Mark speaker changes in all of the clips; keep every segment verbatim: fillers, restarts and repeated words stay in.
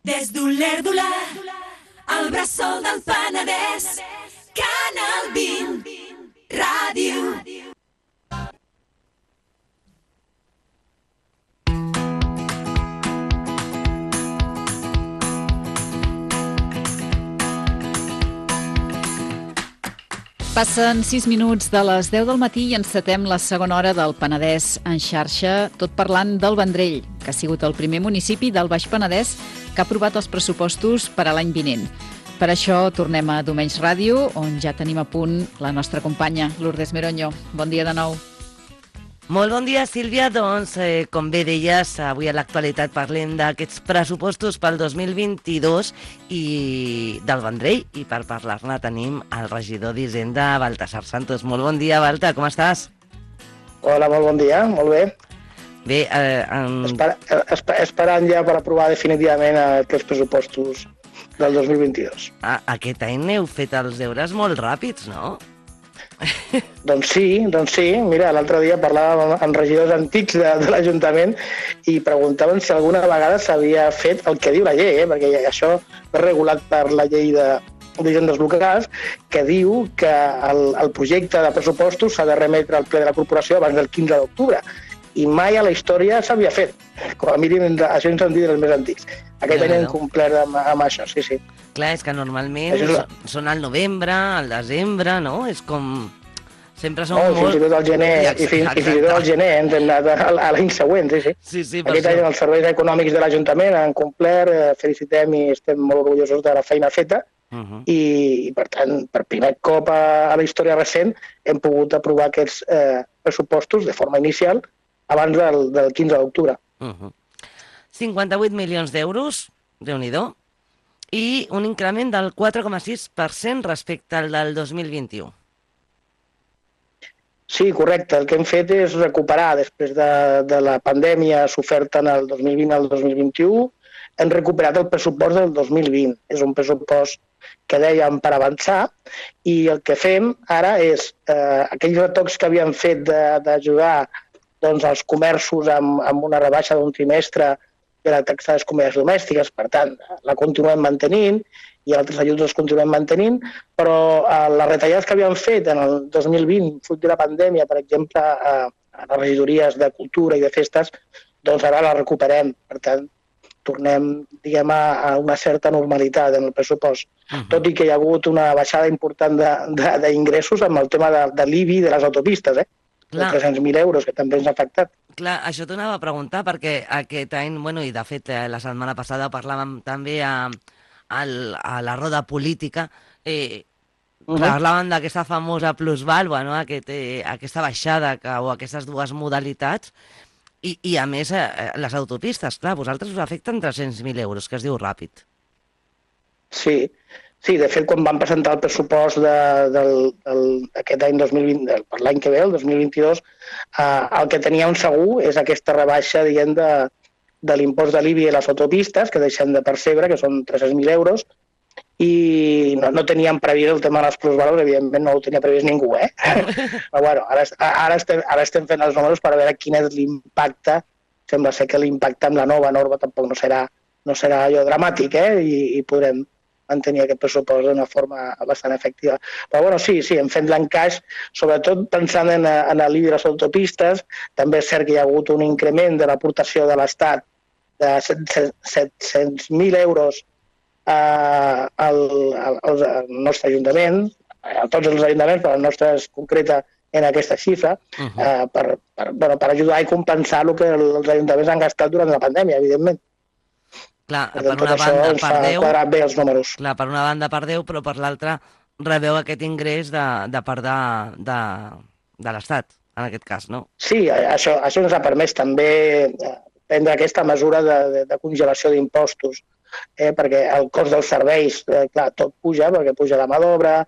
Speaker 1: Des d'Olèrdola, al bressol del Penedès, Canal vint, ràdio.
Speaker 2: Passen sis minuts de les deu del matí i encetem la segona hora del Penedès en xarxa, tot parlant del Vendrell, que ha sigut el primer municipi del Baix Penedès que ha aprovat els pressupostos per a l'any vinent. Per això tornem a Domenys Ràdio, on ja tenim a punt la nostra companya, Lourdes Meroño. Bon dia de nou.
Speaker 3: Molt bon dia, Sílvia. Doncs, eh, com bé deies, avui a l'actualitat parlem d'aquests pressupostos pel dos mil vint-i-dos i del Vendrell. I per parlar-ne tenim el regidor d'Hisenda, Baltasar Santos. Molt bon dia, Balta, com estàs?
Speaker 4: Hola, molt bon dia, molt bé.
Speaker 3: Bé, eh, en...
Speaker 4: Espera, esper, esperant ja per aprovar definitivament aquests pressupostos del dos mil vint-i-dos.
Speaker 3: A, aquest any heu fet els deures molt ràpids, no?
Speaker 4: Doncs sí, doncs sí. Mira, l'altre dia parlàvem amb regidors antics de, de l'Ajuntament i preguntaven si alguna vegada s'havia fet el que diu la llei, eh? Perquè això és regulat per la llei de d'hisendes locals, que diu que el, el projecte de pressupostos s'ha de remetre al ple de la corporació abans del quinze d'octubre. I mai a la història s'havia fet. Com a mínim, això ens han dit els més antics. Aquest any hem complert amb, amb això, sí, sí.
Speaker 3: Clar, és que normalment és la... són al novembre, al desembre, no? És com... Sempre són
Speaker 4: no,
Speaker 3: molt...
Speaker 4: Fins i tot al gener, i fins, i fins i tot al gener ens hem anat a, a l'any següent, sí, sí.
Speaker 3: sí, sí
Speaker 4: Aquest any els serveis econòmics de l'Ajuntament han complert, eh, felicitem i estem molt orgullosos de la feina feta, uh -huh. i, i per tant, per primer cop a, a la història recent hem pogut aprovar aquests eh, pressupostos de forma inicial abans del, del quinze d'octubre.
Speaker 3: Uh -huh. cinquanta-vuit milions d'euros, Déu-n'hi-do, i un increment del quatre coma sis per cent respecte al del dos mil vint-i-u.
Speaker 4: Sí, correcte. El que hem fet és recuperar, després de, de la pandèmia sofert en el dos mil vint al dos mil vint-i-u, hem recuperat el pressupost del dos mil vint. És un pressupost que dèiem per avançar, i el que fem ara és eh, aquells retocs que havíem fet d'ajudar doncs, els comerços amb, amb una rebaixa d'un trimestre de la taxa de les comunitats domèstiques, per tant, la continuem mantenint i altres ajuts els continuem mantenint, però eh, les retallades que havíem fet en el dos mil vint, fruit de la pandèmia, per exemple, a, a les regidories de cultura i de festes, doncs ara les recuperem. Per tant, tornem, diguem, a, a una certa normalitat en el pressupost. Uh -huh. Tot i que hi ha hagut una baixada important d'ingressos amb el tema de, de l'I B I de les autopistes, eh? de tres-cents mil euros, que també ens ha afectat.
Speaker 3: Clar, això t'ho anava a preguntar, perquè aquest any, bueno, i de fet eh, la setmana passada parlàvem també a, a, a la roda política, eh, uh -huh. parlàvem d'aquesta famosa plusvàlua, no? Aquest, eh, aquesta baixada que, o aquestes dues modalitats, i, i a més eh, les autopistes, clar, vosaltres us afecten tres-cents mil euros, que es diu ràpid.
Speaker 4: Sí, Sí, de fet, quan vam presentar el pressupost d'aquest any dos mil vint, per l'any que ve, el dos mil vint-i-dos, eh, el que tenia un segur és aquesta rebaixa, diguem, de, de l'impost de l'I B I a les autopistes, que deixem de percebre, que són tres-cents mil euros, i no, no teníem previst el tema de les plusvàlues, evidentment no ho tenia previst ningú, eh? Però bueno, ara, ara, estem, ara estem fent els números per veure quin és l'impacte. Sembla ser que l'impacte amb la nova norma tampoc no serà, no serà allò dramàtic, eh? I, i podrem mantenir aquest pressupost d'una forma bastant efectiva. Però bueno, sí, sí, hem fet l'encaix, sobretot pensant en, en l'I B I de les autopistes. També és cert que hi ha hagut un increment de l'aportació de l'Estat de set-cents mil euros eh, al, al, al nostre Ajuntament, a tots els ajuntaments, però el nostre és concreta en aquesta xifra, uh -huh. eh, per, per, bueno, per ajudar i compensar el que els ajuntaments han gastat durant la pandèmia, evidentment.
Speaker 3: Clar, per una banda perdeu,
Speaker 4: bé els números.
Speaker 3: Clar, per una banda perdeu, però per l'altra rebeu aquest ingrés de, de part de, de, de l'Estat, en aquest cas, no?
Speaker 4: Sí, això, això ens ha permès també prendre aquesta mesura de, de, de congelació d'impostos, eh, perquè el cost dels serveis, eh, clar, tot puja, perquè puja la mà d'obra,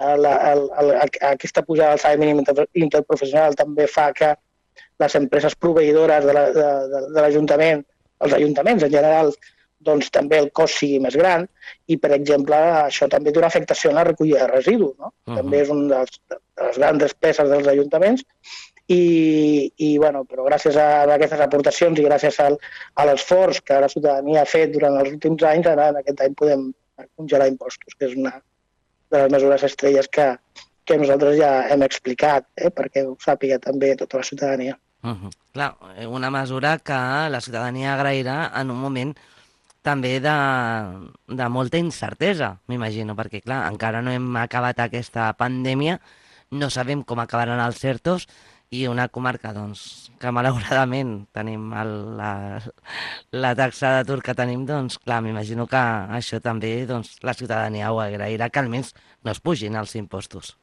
Speaker 4: aquesta pujada del salari mínim interprofessional també fa que les empreses proveïdores de l'Ajuntament, la, els ajuntaments en general, doncs també el cost sigui més gran i, per exemple, això també té una afectació en la recollida de residus, no? Uh -huh. També és una de les, de les grans despeses dels ajuntaments i, i bueno, però gràcies a aquestes aportacions i gràcies al, a l'esforç que la ciutadania ha fet durant els últims anys, ara en aquest any podem congelar impostos, que és una de les mesures estrelles que, que nosaltres ja hem explicat, eh, perquè ho sàpiga també tota la ciutadania.
Speaker 3: Uh -huh. Clar, una mesura que la ciutadania agrairà en un moment també de, de molta incertesa, m'imagino, perquè clar, encara no hem acabat aquesta pandèmia, no sabem com acabaran els certos, i una comarca doncs, que malauradament tenim el, la, la taxa d'atur que tenim, doncs clar, m'imagino que això també doncs, la ciutadania ho agrairà, que almenys no es pugin els impostos.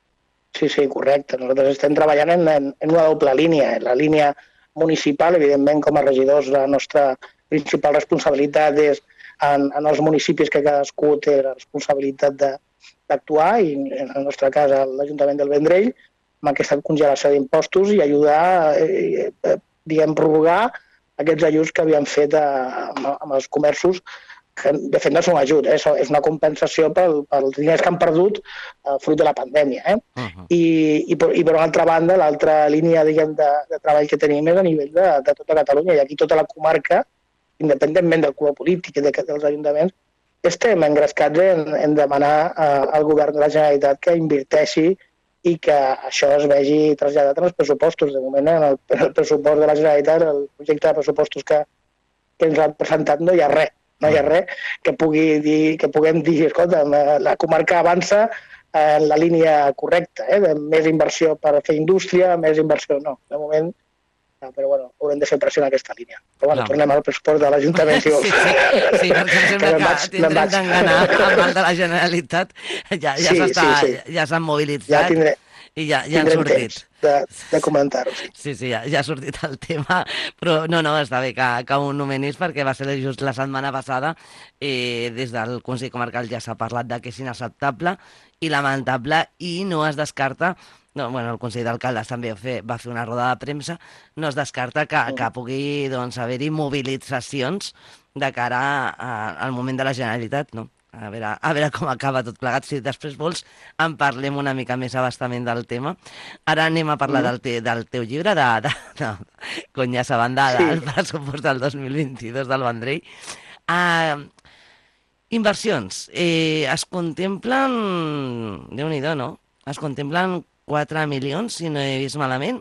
Speaker 4: Sí, sí, correcte. Nosaltres estem treballant en, en, en una doble línia. La línia municipal, evidentment, com a regidors, la nostra principal responsabilitat és en, en els municipis que cadascú té la responsabilitat d'actuar, i en el nostre cas l'Ajuntament del Vendrell, amb aquesta congelació d'impostos i ajudar, eh, eh, diguem, prorrogar aquests ajuts que havien fet a, a, amb els comerços, que de fet no és un ajut, eh? És una compensació pel, pels diners que han perdut eh, fruit de la pandèmia. Eh? Uh -huh. I, i, per, I per una altra banda, l'altra línia, diguem, de, de treball que tenim és a nivell de, de tota Catalunya, i aquí tota la comarca, independentment del color polític i de, dels ajuntaments, estem engrescats en, en demanar eh, al govern de la Generalitat que inverteixi i que això es vegi traslladat en els pressupostos. De moment, en el, en el pressupost de la Generalitat, el projecte de pressupostos que, que ens han presentat, no hi ha res. No hi ha res que, pugui dir, que puguem dir, escolta, la comarca avança en la línia correcta, eh? De més inversió per fer indústria, més inversió no. De moment, però bueno, haurem de fer pressió en aquesta línia. Però bueno, no. Tornem al pressupost de l'Ajuntament, si vols.
Speaker 3: Sí, sí, sí, perquè em sembla que, que tindrem d'enganar amb el de la Generalitat. Ja, ja s'han sí, sí, sí. ja mobilitzat. Ja tindré. I ja, ja han sortit.
Speaker 4: De, de comentar-ho, sí.
Speaker 3: Sí, sí, ja, ja ha sortit el tema, però no, no, està bé que, que ho nomenis perquè va ser just la setmana passada, eh, des del Consell Comarcal ja s'ha parlat de que és inacceptable i lamentable, i no es descarta, no, bueno, el Consell d'Alcaldes també va fer, va fer una roda de premsa, no es descarta que, que pugui doncs, haver-hi mobilitzacions de cara a, al moment de la Generalitat, no? A veure, a veure com acaba tot plegat. Si després vols en parlem una mica més abastament del tema. Ara anem a parlar mm. del, te, del teu llibre, de, de, de Conya Sabandada, sí. El pressupost del dos mil vint-i-dos del Vendrell. Uh, inversions. Eh, es contemplen... Déu-n'hi-do, no? Es contemplen quatre milions, si no he vist malament.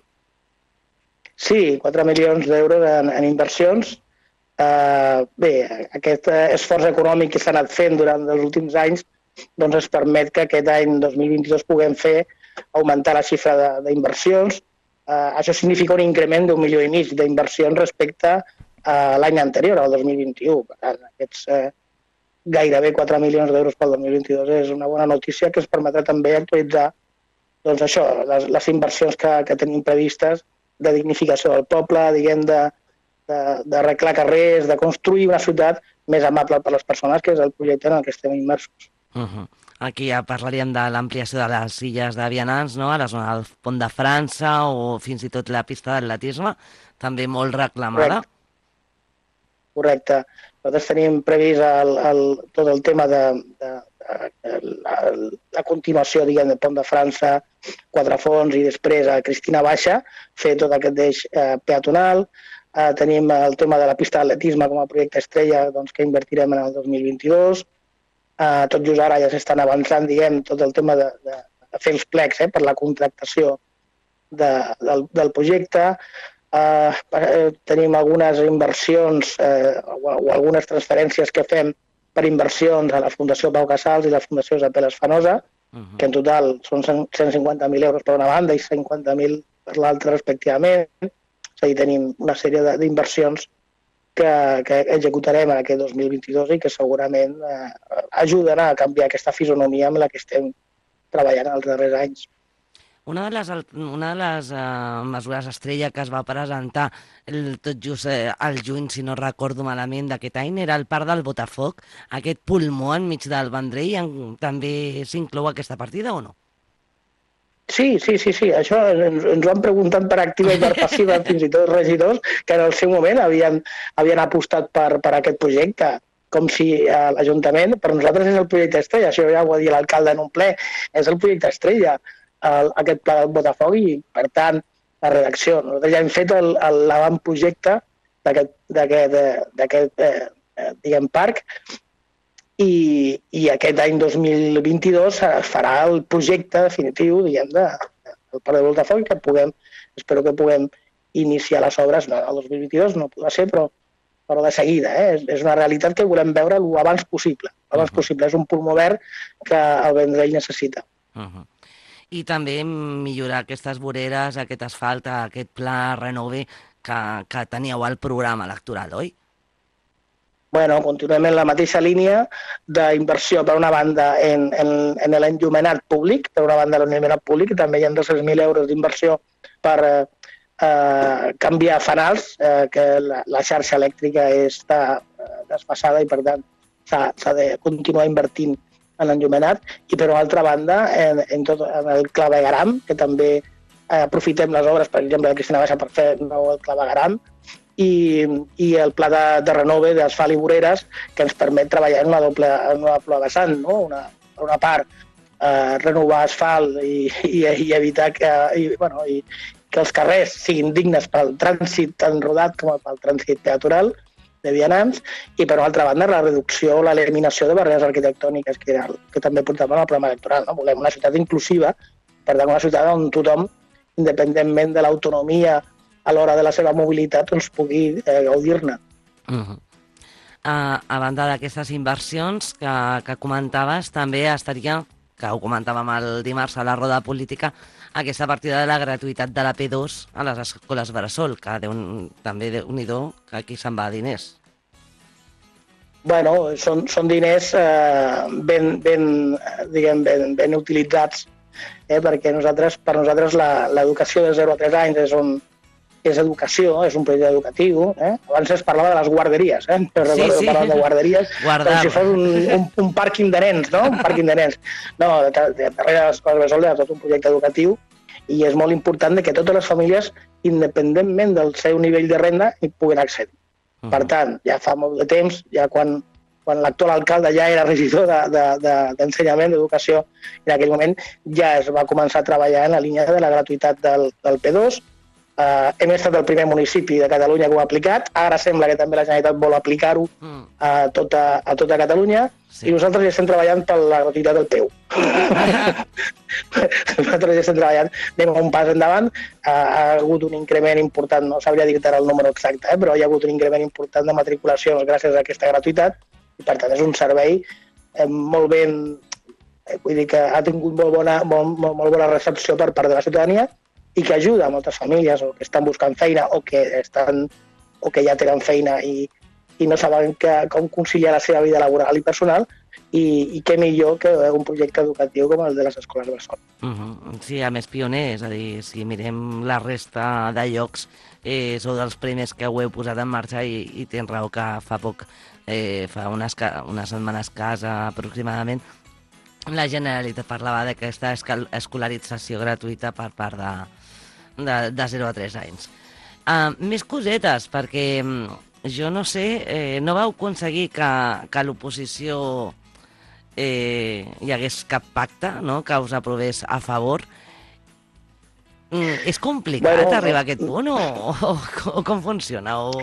Speaker 4: Sí, quatre milions d'euros en, en inversions. Uh, bé, aquest esforç econòmic que s'ha anat fent durant els últims anys doncs ens permet que aquest any dos mil vint-i-dos puguem fer augmentar la xifra d'inversions. Uh, això significa un increment d'un milió i mig d'inversions respecte a l'any anterior, al dos mil vint-i-u. Per tant, aquests uh, gairebé quatre milions d'euros pel dos mil vint-i-dos és una bona notícia que ens permetrà també actualitzar doncs això, les, les inversions que, que tenim previstes de dignificació del poble, diguem, de d'arreglar carrers, de construir una ciutat més amable per a les persones, que és el projecte en el que estem immersos.
Speaker 3: Uh -huh. Aquí ja parlaríem de l'ampliació de les illes de vianants, no? A la zona del Pont de França o fins i tot la pista d'atletisme, també molt reclamada.
Speaker 4: Correcte. Correcte. Nosaltres tenim previst el, el, tot el tema de, de, de la, la continuació, diguem, del Pont de França, Quatrefonts i després a Cristina Baixa, fer tot aquest eix eh, peatonal. Uh, tenim el tema de la pista d'atletisme com a projecte estrella doncs, que invertirem en el dos mil vint-i-dos. Uh, tot just ara ja s'estan avançant, diguem, tot el tema de, de, de fer els plecs eh, per la contractació de, del, del projecte. Uh, tenim algunes inversions uh, o, o algunes transferències que fem per inversions a la Fundació Pau Casals i la Fundació Isabel Espanosa, uh -huh. que en total són cent cinquanta mil euros per una banda i cent cinquanta mil per l'altra respectivament. És a dir, tenim una sèrie d'inversions que, que executarem en aquest dos mil vint-i-dos i que segurament eh, ajuden a canviar aquesta fisonomia amb la que estem treballant els darrers anys.
Speaker 3: Una de les, una de les uh, mesures estrella que es va presentar el, tot just eh, al juny, si no recordo malament, d'aquest any, era el Parc del Botafoc, aquest pulmó enmig del Vendrell. En, també s'inclou aquesta partida o no?
Speaker 4: Sí, sí, sí, sí. Això ens, ens ho han preguntat per activa i per passiva, fins i tot regidors, que en el seu moment havien, havien apostat per, per aquest projecte, com si eh, l'Ajuntament, per nosaltres és el projecte estrella, això ja ho va dir l'alcalde en un ple, és el projecte estrella, el, aquest pla del Botafoc, i per tant la redacció. Nosaltres ja hem fet l'avantprojecte d'aquest eh, diguem, parc i, i aquest any dos mil vint-i-dos es farà el projecte definitiu diguem, de, del Parc de Voltafoc, que puguem, espero que puguem iniciar les obres, no, el dos mil vint-i-dos no podrà ser, però, però de seguida. Eh? És, és una realitat que volem veure el abans possible. Abans uh -huh. possible. És un pulmó verd que el Vendrell necessita.
Speaker 3: Uh -huh. I també millorar aquestes voreres, aquest asfalt, aquest pla Renove que, que teníeu al programa electoral, oi?
Speaker 4: Bueno, continuem en la mateixa línia d'inversió, per una banda, en, en, en l'enllumenat públic, per una banda l'enllumenat públic, també hi ha dos-cents mil euros d'inversió per eh, eh, canviar fanals, eh, que la, la xarxa elèctrica està desfasada i, per tant, s'ha de continuar invertint en l'enllumenat, i per una altra banda, en, en, tot, en el clavegaram, que també eh, aprofitem les obres, per exemple, de Cristina Baixa per fer nou el clavegaram, i, i el pla de, de renove d'asfalt i voreres, que ens permet treballar en una doble, en una doble vessant, no? Una, per una part, eh, renovar asfalt i, i, i evitar que, i, bueno, i, que els carrers siguin dignes pel trànsit tan rodat com pel trànsit peatonal de vianants, i per una altra banda la reducció o l'eliminació de barreres arquitectòniques, que, era, que també portàvem al programa electoral. No? Volem una ciutat inclusiva, per tant una ciutat on tothom, independentment de l'autonomia a l'hora de la seva mobilitat, doncs pugui eh, gaudir-ne.
Speaker 3: Uh -huh. uh, a banda d'aquestes inversions que, que comentaves, també estaria, que ho comentàvem el dimarts a la roda política, aquesta partida de la gratuïtat de la P dos a les escoles bressol, que Déu, també Déu-n'hi-do, que aquí se'n va a diners.
Speaker 4: Bueno, són, són diners eh, ben, ben, diguem, ben, ben utilitzats, eh, perquè nosaltres, per nosaltres l'educació de zero a tres anys és un és educació, és un projecte educatiu. Eh? Abans es parlava de les guarderies, eh? Però
Speaker 3: sí,
Speaker 4: recordo
Speaker 3: sí.
Speaker 4: parlar de guarderies
Speaker 3: Guardar.
Speaker 4: com si fos un, un, un pàrquing de nens, no? Un pàrquing de nens. No, darrere de les escoles bressol hi ha tot un projecte educatiu i és molt important que totes les famílies, independentment del seu nivell de renda, hi puguin accedir. Uh -huh. Per tant, ja fa molt de temps, ja quan, quan l'actual alcalde ja era regidor d'ensenyament, de, de, d'educació, en aquell moment ja es va començar a treballar en la línia de la gratuïtat del, del P dos. Uh, hem estat el primer municipi de Catalunya que ho ha aplicat, ara sembla que també la Generalitat vol aplicar-ho mm. a, tota, a tota Catalunya, sí. I nosaltres ja estem treballant per la gratuïtat del P U. Nosaltres ja estem treballant, anem un pas endavant, uh, ha hagut un increment important, no sabria dir-te ara el número exacte, eh, però hi ha hagut un increment important de matriculacions gràcies a aquesta gratuïtat, i per tant és un servei eh, molt ben, eh, vull dir que ha tingut molt bona, molt, molt, molt bona recepció per part de la ciutadania, i que ajuda a moltes famílies o que estan buscant feina o que, estan, o que ja tenen feina i, i no saben que, com conciliar la seva vida laboral i personal, i, i què millor que un projecte educatiu com el de les escoles bressol.
Speaker 3: Uh -huh. Sí, a més pioner, és a dir, si mirem la resta de llocs, eh, sou dels primers que ho heu posat en marxa i, i tens raó que fa poc, eh, fa unes, unes setmanes casa aproximadament, la Generalitat parlava d'aquesta escolarització gratuïta per part de De, de zero a tres anys. Uh, més cosetes, perquè jo no sé, eh, no vau aconseguir que, que l'oposició eh, hi hagués cap pacte, no?, que us aprovés a favor. Mm, és complicat bueno, arribar a aquest punt o, o, o com funciona? O...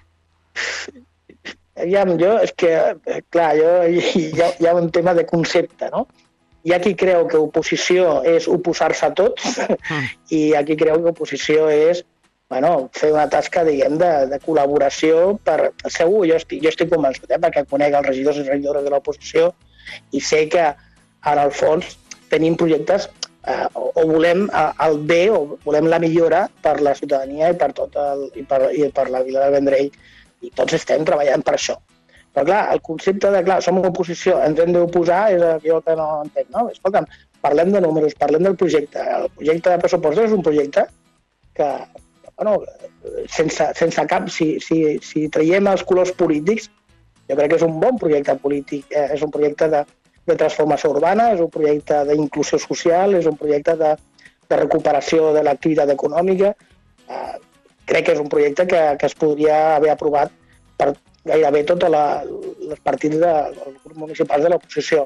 Speaker 4: Aviam, jo, és que, clar, jo, hi, ha, hi ha un tema de concepte, no? Hi ha qui creu que oposició és oposar-se a tots mm. i hi ha qui creu que oposició és bueno, fer una tasca, diguem, de, de col·laboració per... Segur, jo estic, jo estic convençut, eh, perquè conec els regidors i regidores de l'oposició i sé que, en el fons, tenim projectes eh, o, o volem el bé o volem la millora per la ciutadania i per, tot el, i per, i per la vila de Vendrell, i tots estem treballant per això. Però, clar, el concepte de, clar, som oposició, ens hem d'oposar, és allò que no entenc, no? Escolta'm, parlem de números, parlem del projecte. El projecte de pressupostos és un projecte que, bueno, sense, sense cap, si, si, si traiem els colors polítics, jo crec que és un bon projecte polític, eh? És un projecte de, de transformació urbana, és un projecte d'inclusió social, és un projecte de, de recuperació de l'activitat econòmica. Eh, crec que és un projecte que, que es podria haver aprovat per gairebé tots els partits dels grups municipals de l'oposició.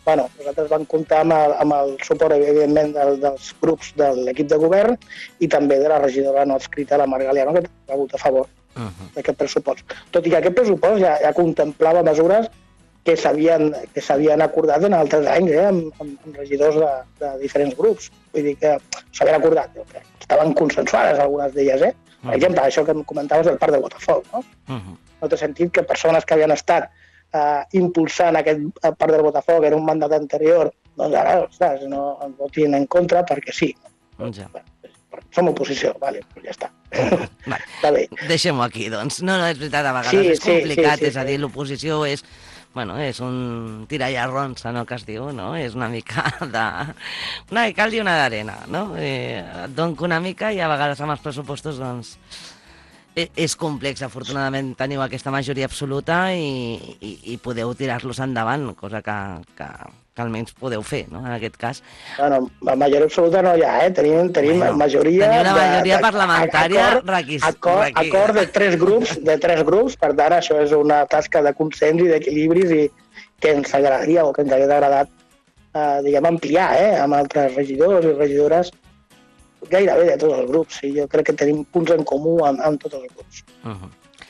Speaker 4: bueno, nosaltres vam comptar amb el, amb el suport, evidentment, del, dels grups de l'equip de govern i també de la regidora no adscrita, la Mar Galiano, que ha votat a favor uh -huh. d'aquest pressupost. Tot i que aquest pressupost ja, ja contemplava mesures que s'havien acordat en altres anys, eh, amb, amb regidors de, de diferents grups. Vull dir que s'havien acordat, que estaven consensuades algunes d'elles, eh? Per uh-huh. exemple, això que em comentaves del parc de Botafoc, no? Uh-huh. No té sentit que persones que havien estat eh, impulsant aquest parc del Botafoc en un mandat anterior, doncs ara, ostres, no en votin en contra perquè sí. Ja. Som oposició, vale, ja està.
Speaker 3: Vale. Està bé. Deixem-ho aquí, doncs. No, no, és veritat, a vegades sí, és complicat, sí, sí, sí, és a dir, l'oposició és... Bueno, és un tirallarrons, no, que es diu, no? És una mica de... Una de cal i una d'arena, no? Eh, et dono una mica i a vegades amb els pressupostos, doncs... És complex, afortunadament teniu aquesta majoria absoluta i, i, i podeu tirar-los endavant, cosa que, que, que almenys podeu fer, no?, en aquest cas.
Speaker 4: Bueno, la majoria absoluta no hi ha, eh? Tenim, tenim bueno, majoria...
Speaker 3: Teniu la majoria de, parlamentària
Speaker 4: acord,
Speaker 3: requis,
Speaker 4: acord, acord de tres grups, de tres grups, per tant, això és una tasca de consens i d'equilibris i que ens agradaria o que ens hauria agradat, eh, diguem, ampliar, eh?, amb altres regidors i regidores gairebé de tots els grups, i jo crec que tenim punts en comú amb, amb tots els grups.
Speaker 3: Uh-huh.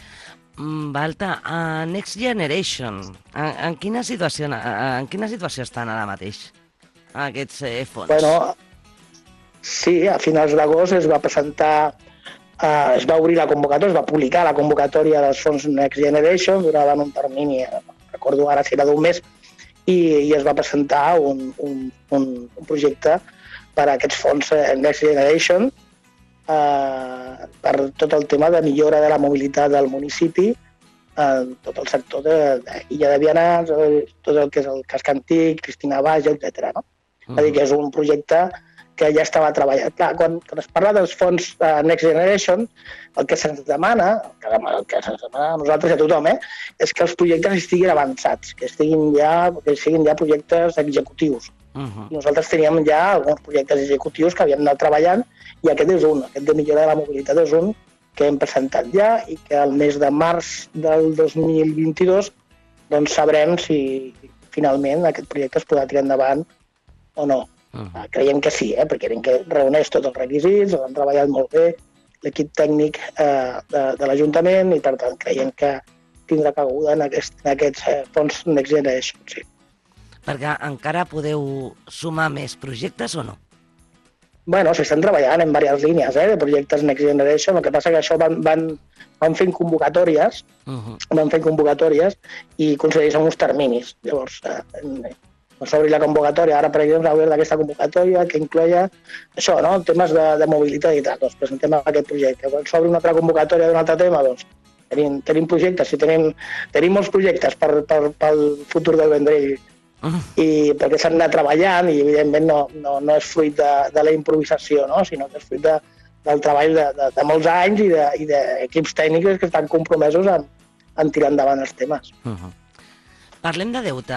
Speaker 3: Valta, a Next Generation, en, en, quina situació, en quina situació estan ara mateix aquests eh, fons?
Speaker 4: Bueno, sí, a finals d'agost es va presentar, eh, es va obrir la convocatòria, es va publicar la convocatòria dels fons Next Generation, duraven un termini, recordo ara si era d'un mes, i, i es va presentar un, un, un, un projecte per a aquests fons Next Generation, eh, per tot el tema de millora de la mobilitat del municipi, eh, tot el sector de, de Illa de Vianants, tot el que és el casc antic, Cristina Baix, etcètera. No? Mm. És a dir, que és un projecte que ja estava treballat. Clar, quan, quan es parla dels fons uh, Next Generation, el que se'ns demana, el que se'ns demana a nosaltres i a tothom, eh, és que els projectes estiguin avançats, que estiguin ja, que siguin ja projectes executius. Uh-huh. Nosaltres teníem ja alguns projectes executius que havíem anat treballant i aquest és un, aquest de millora de la mobilitat és un que hem presentat ja i que al mes de març del dos mil vint-i-dos doncs sabrem si finalment aquest projecte es podrà tirar endavant o no. Uh-huh. Creiem que sí, eh? Perquè creiem que reuneix tots els requisits, han treballat molt bé l'equip tècnic eh, de, de l'Ajuntament i per tant creiem que tindrà cabuda en, aquest, en aquests eh, fons Next Generation, sí.
Speaker 3: Perquè encara podeu sumar més projectes o no?
Speaker 4: Bueno, s'estan treballant en diverses línies eh, de projectes Next Generation, el que passa que això van, van, van fent convocatòries, uh-huh. van fent convocatòries i concedeixen uns terminis. Llavors, eh, s'obri la convocatòria, ara per exemple s'ha obert aquesta convocatòria que incloia això, no? Temes de, de mobilitat i tal, doncs presentem aquest projecte. Quan s'obri una altra convocatòria d'un altre tema, doncs tenim, tenim projectes, si tenim, tenim molts projectes per, per, pel futur del Vendrell, Uh-huh. i perquè s'han anat treballant i evidentment no, no, no és fruit de, de la improvisació, no? Sinó que és fruit de, del treball de, de, de molts anys i d'equips de, tècnics que estan compromesos en, en tirar endavant els temes.
Speaker 3: Uh-huh. Parlem de deute.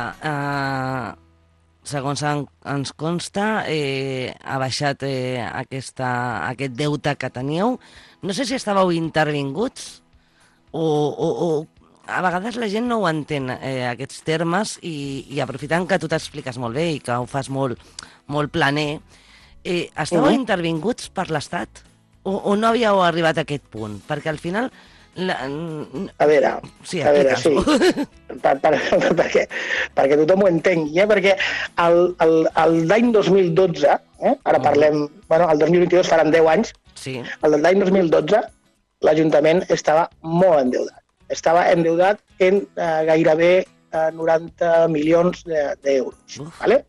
Speaker 3: Uh, segons en, ens consta, eh, ha baixat eh, aquesta, aquest deute que teníeu. No sé si estàveu intervinguts o... o, o a vegades la gent no ho entén, eh, aquests termes, i, i aprofitant que tu t'expliques molt bé i que ho fas molt, molt planer, eh, estàveu uh-huh. intervinguts per l'Estat o, o no havíeu arribat a aquest punt? Perquè al final... La...
Speaker 4: A veure,
Speaker 3: sí,
Speaker 4: a veure, sí. per, per, perquè, perquè tothom ho entengui, eh? Perquè l'any dos mil dotze, eh? ara parlem, uh-huh. bueno, el dos mil vint-i-dos faran deu anys, sí. L'any dos mil dotze l'Ajuntament estava molt endeutat. Estava endeutat en eh, gairebé eh, noranta milions d'euros. De, ¿vale?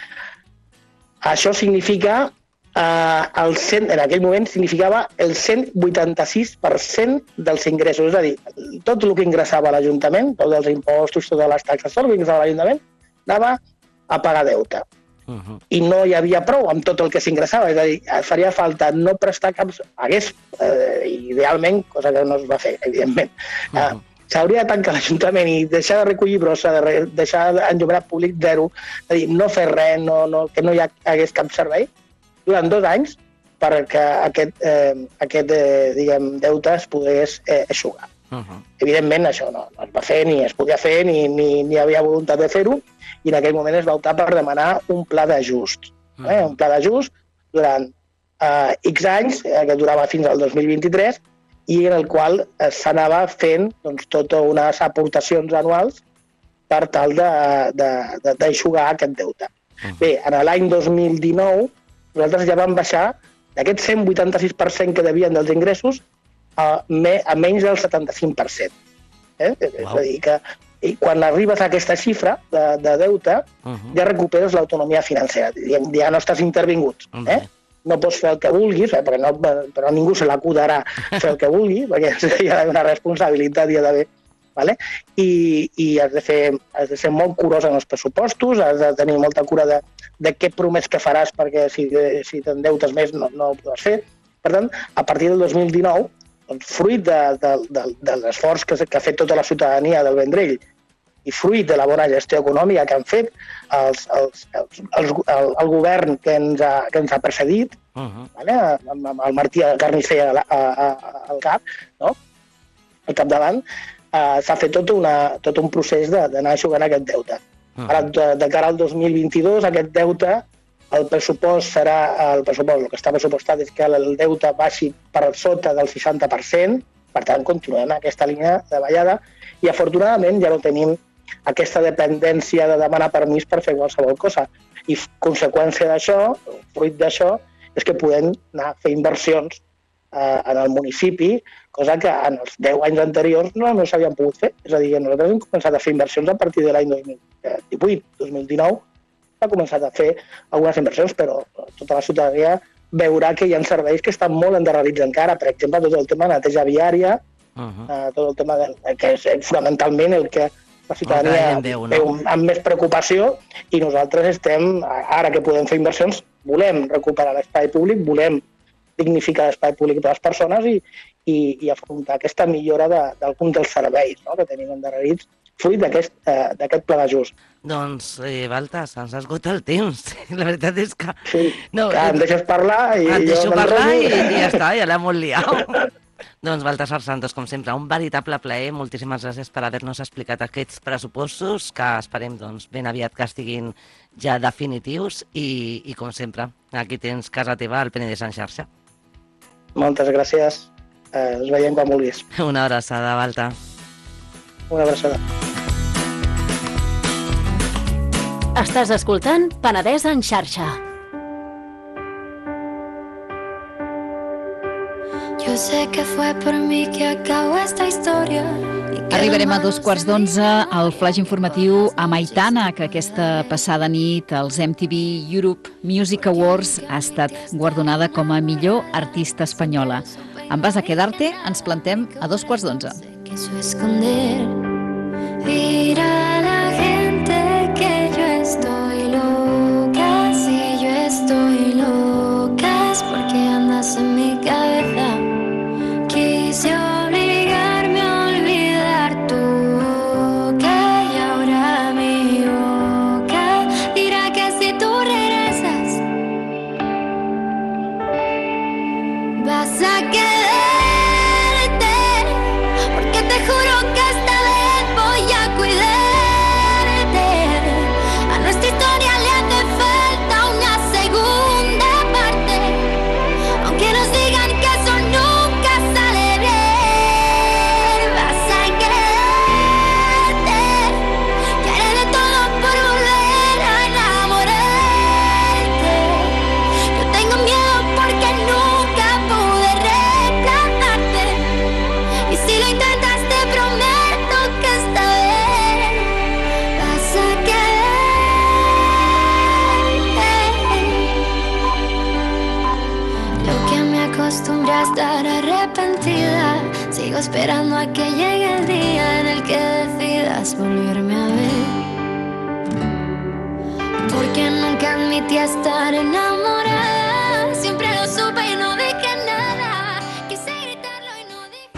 Speaker 4: Això significa, eh, el cent, en aquell moment, significava el cent vuitanta-sis per cent dels ingressos. És a dir, tot el que ingressava a l'Ajuntament, tots els impostos, totes les taxes, tot el que ingressava a l'Ajuntament, anava a pagar deute. Uh-huh. I no hi havia prou amb tot el que s'ingressava, és a dir, faria falta no prestar cap... Hagués, eh, idealment, cosa que no es va fer, evidentment. Uh-huh. Eh, s'hauria de tancar l'Ajuntament i deixar de recollir brossa, de re, deixar d'enllumenat públic zero, és a dir, no fer res, no, no, que no hi hagués cap servei, durant dos anys perquè aquest, eh, aquest eh, diguem, deute es pogués eh, eixugar.
Speaker 3: Uh -huh.
Speaker 4: Evidentment, això no, no es va fer, ni es podia fer, ni, ni, ni hi havia voluntat de fer-ho, i en aquell moment es va optar per demanar un pla d'ajust. Uh -huh. eh? Un pla d'ajust durant eh, X anys, eh, que durava fins al dos mil vint-i-tres, i en el qual eh, s'anava fent doncs, totes unes aportacions anuals per tal d'aixugar aquest deute. Uh -huh. Bé, en l'any dos mil dinou, nosaltres ja vam baixar d'aquest cent vuitanta-sis per cent que devien dels ingressos a, me, a menys del setanta-cinc per cent. Eh? Wow. És a dir, que i quan arribes a aquesta xifra de, de deute, uh -huh. ja recuperes l'autonomia financera, ja no estàs intervingut. Eh? Uh -huh. No pots fer el que vulguis, eh? perquè no, però ningú se l'acudarà fer el que vulgui, perquè hi ha d'haver una responsabilitat, hi ha d'haver... Vale? I, i has, de fer, has de ser molt curós en els pressupostos, has de tenir molta cura de, de què promets que faràs, perquè si, si t'endeutes més no, no ho podràs fer. Per tant, a partir del dos mil dinou, doncs, fruit de, de, de, de l'esforç que, que ha fet tota la ciutadania del Vendrell i fruit de la bona gestió econòmica que han fet els, els, els, els, el, el govern que ens ha, que ens ha precedit, uh -huh. vale? amb, amb el Martí Carnicer a, a, a, al cap, no? al capdavant, Uh, s'ha fet tot, una, tot un procés d'anar aixugant aquest deute. Uh -huh. Ara, de, de cara al dos mil vint-i-dos, aquest deute, el pressupost serà, el pressupost, el que està pressupostat és que el deute baixi per sota del seixanta per cent, per tant, continuem aquesta línia de ballada, i afortunadament ja no tenim aquesta dependència de demanar permís per fer qualsevol cosa. I conseqüència d'això, fruit d'això, és que podem anar a fer inversions eh, en el municipi, cosa que en els deu anys anteriors no, no s'havien pogut fer. És a dir, que nosaltres hem començat a fer inversions a partir de l'any dos mil divuit, dos mil dinou, ha començat a fer algunes inversions, però tota la ciutadania veurà que hi ha serveis que estan molt endarrerits encara. Per exemple, tot el tema de neteja viària, uh -huh. eh, tot el tema de, que és fonamentalment el que la ciutadania veu, no? veu amb més preocupació, i nosaltres estem, ara que podem fer inversions, volem recuperar l'espai públic, volem dignificar l'espai públic per les persones i, i, i afrontar aquesta millora d'alguns de, dels serveis, no?, que tenim endarrerits fruit d'aquest eh, pla d'ajust.
Speaker 3: Doncs, eh, Baltas, ens ha esgotat el temps. La veritat és que...
Speaker 4: Sí, no, que em deixes parlar i
Speaker 3: et
Speaker 4: jo...
Speaker 3: deixo parlar i, i ja està, ja l'hem molt liat. Doncs, Baltasar Santos, com sempre, un veritable plaer. Moltíssimes gràcies per haver-nos explicat aquests pressupostos, que esperem doncs, ben aviat que estiguin ja definitius i, i com sempre, aquí tens casa teva al Penedès en xarxa.
Speaker 4: Moltes gràcies. Eh, ens veiem quan vulguis.
Speaker 3: Una abraçada, Balta.
Speaker 4: Una abraçada.
Speaker 5: Estàs escoltant Penedès en xarxa.
Speaker 1: Yo sé que fue por mí que acabó esta historia.
Speaker 2: Arribarem a dos quarts d'onze al flash informatiu amb Aitana, que aquesta passada nit als M T V Europe Music Awards ha estat guardonada com a millor artista espanyola. Amb Vas a quedarte ens plantem a dos quarts d'onze.
Speaker 1: Dirá la gente que yo estoy loca, si yo estoy loca es porque andas en mi cabeza. Quise obligarme a olvidar tu boca y ahora mi boca dirá que si tú regresas vas a quedarte, porque te juro que esta vez voy a cuidarte. A nuestra historia le hace falta una segunda parte, aunque nos digan que eso nunca sale bien. Vas a quedarte, que haré de todo por volver a enamorarte. Yo tengo miedo porque nunca pude reemplazarte, y si lo intentas te prometo que esta vez vas a quedarte. Yo que me acostumbré a estar arrepentida, sigo esperando a que llegue el día en el que decidas volverme a ver, porque nunca admití estar enamorada. Siempre lo supe y no dije nada. Quise gritarlo y no dije.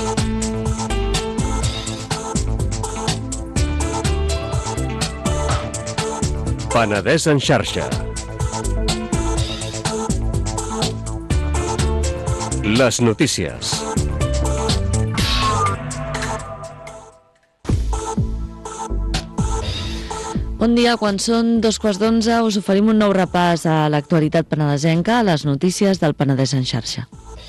Speaker 6: Penedès en xarxa. Les notícies.
Speaker 7: Bon dia, quan són dos quarts d'onze us oferim un nou repàs a l'actualitat penedesenca, a les notícies del Penedès en xarxa.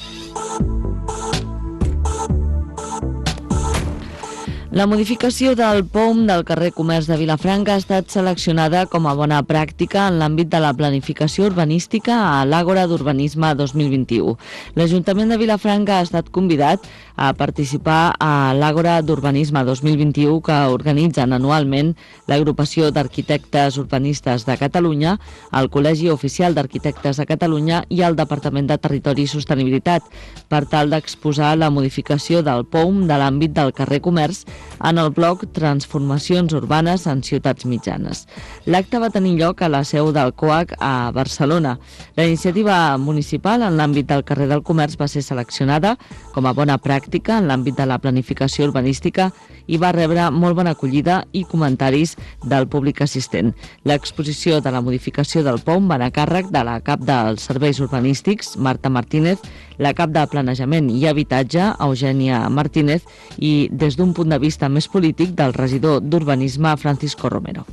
Speaker 7: La modificació del P O M del carrer Comerç de Vilafranca ha estat seleccionada com a bona pràctica en l'àmbit de la planificació urbanística a l'Àgora d'Urbanisme dos mil vint-i-u. L'Ajuntament de Vilafranca ha estat convidat a participar a l'Àgora d'Urbanisme dos mil vint-i-u que organitzen anualment l'Agrupació d'Arquitectes Urbanistes de Catalunya, el Col·legi Oficial d'Arquitectes de Catalunya i el Departament de Territori i Sostenibilitat, per tal d'exposar la modificació del P O M de l'àmbit del carrer Comerç en el bloc Transformacions Urbanes en Ciutats Mitjanes. L'acte va tenir lloc a la seu del COAC a Barcelona. La iniciativa municipal en l'àmbit del carrer del Comerç va ser seleccionada com a bona pràctica en l'àmbit de la planificació urbanística i va rebre molt bona acollida i comentaris del públic assistent. L'exposició de la modificació del P O M va anar a càrrec de la cap dels serveis urbanístics, Marta Martínez, la cap de Planejament i Habitatge, Eugènia Martínez, i des d'un punt de vista més polític del regidor d'Urbanisme, Francisco Romero.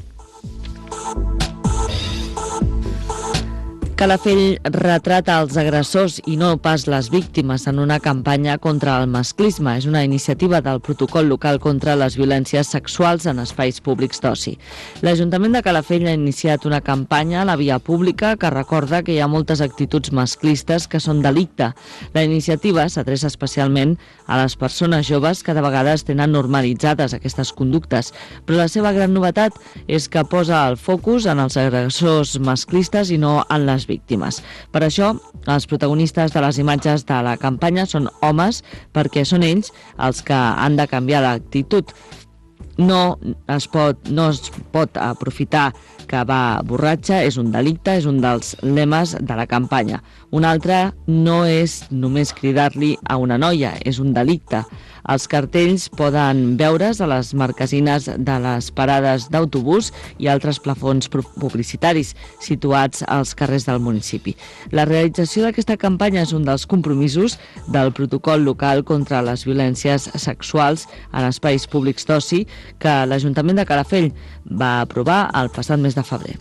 Speaker 7: Calafell retrata els agressors i no pas les víctimes en una campanya contra el masclisme. És una iniciativa del protocol local contra les violències sexuals en espais públics d'oci. L'Ajuntament de Calafell ha iniciat una campanya a la via pública que recorda que hi ha moltes actituds masclistes que són delicte. La iniciativa s'adreça especialment a les persones joves que de vegades tenen normalitzades aquestes conductes, però la seva gran novetat és que posa el focus en els agressors masclistes i no en les víctimes. Per això, els protagonistes de les imatges de la campanya són homes, perquè són ells els que han de canviar l'actitud. No es pot, no es pot aprofitar que va borratxa, és un delicte, és un dels lemes de la campanya. Un altre no és només cridar-li a una noia, és un delicte. Els cartells poden veure's a les marquesines de les parades d'autobús i altres plafons publicitaris situats als carrers del municipi. La realització d'aquesta campanya és un dels compromisos del protocol local contra les violències sexuals en espais públics d'oci que l'Ajuntament de Calafell va aprovar el passat mes de febrer.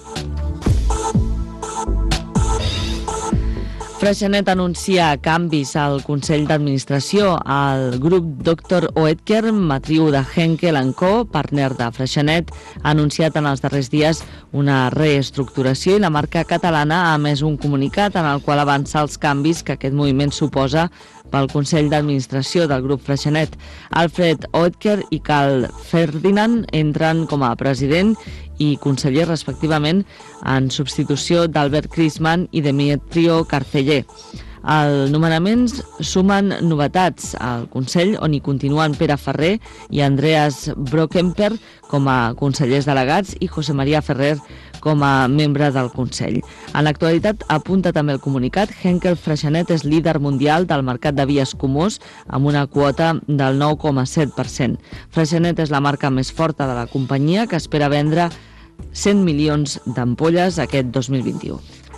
Speaker 7: Freixenet anuncia canvis al Consell d'Administració. El grup doctor Oetker, matriu de Henkel and Co., partner de Freixenet, ha anunciat en els darrers dies una reestructuració i la marca catalana ha emès un comunicat en el qual avança els canvis que aquest moviment suposa pel Consell d'Administració del grup Freixenet. Alfred Oetker i Carl Ferdinand entren com a president i conseller respectivament en substitució d'Albert Krisman i Demetrio Carceller. Els nomenaments sumen novetats al Consell, on hi continuen Pere Ferrer i Andreas Brockenper com a consellers delegats i José María Ferrer com a membre del Consell. En l'actualitat, apunta també el comunicat, Henkel Freixenet és líder mundial del mercat de vies comós amb una quota del nou coma set per cent. Freixenet és la marca més forta de la companyia, que espera vendre cent milions d'ampolles aquest dos mil vint-i-u.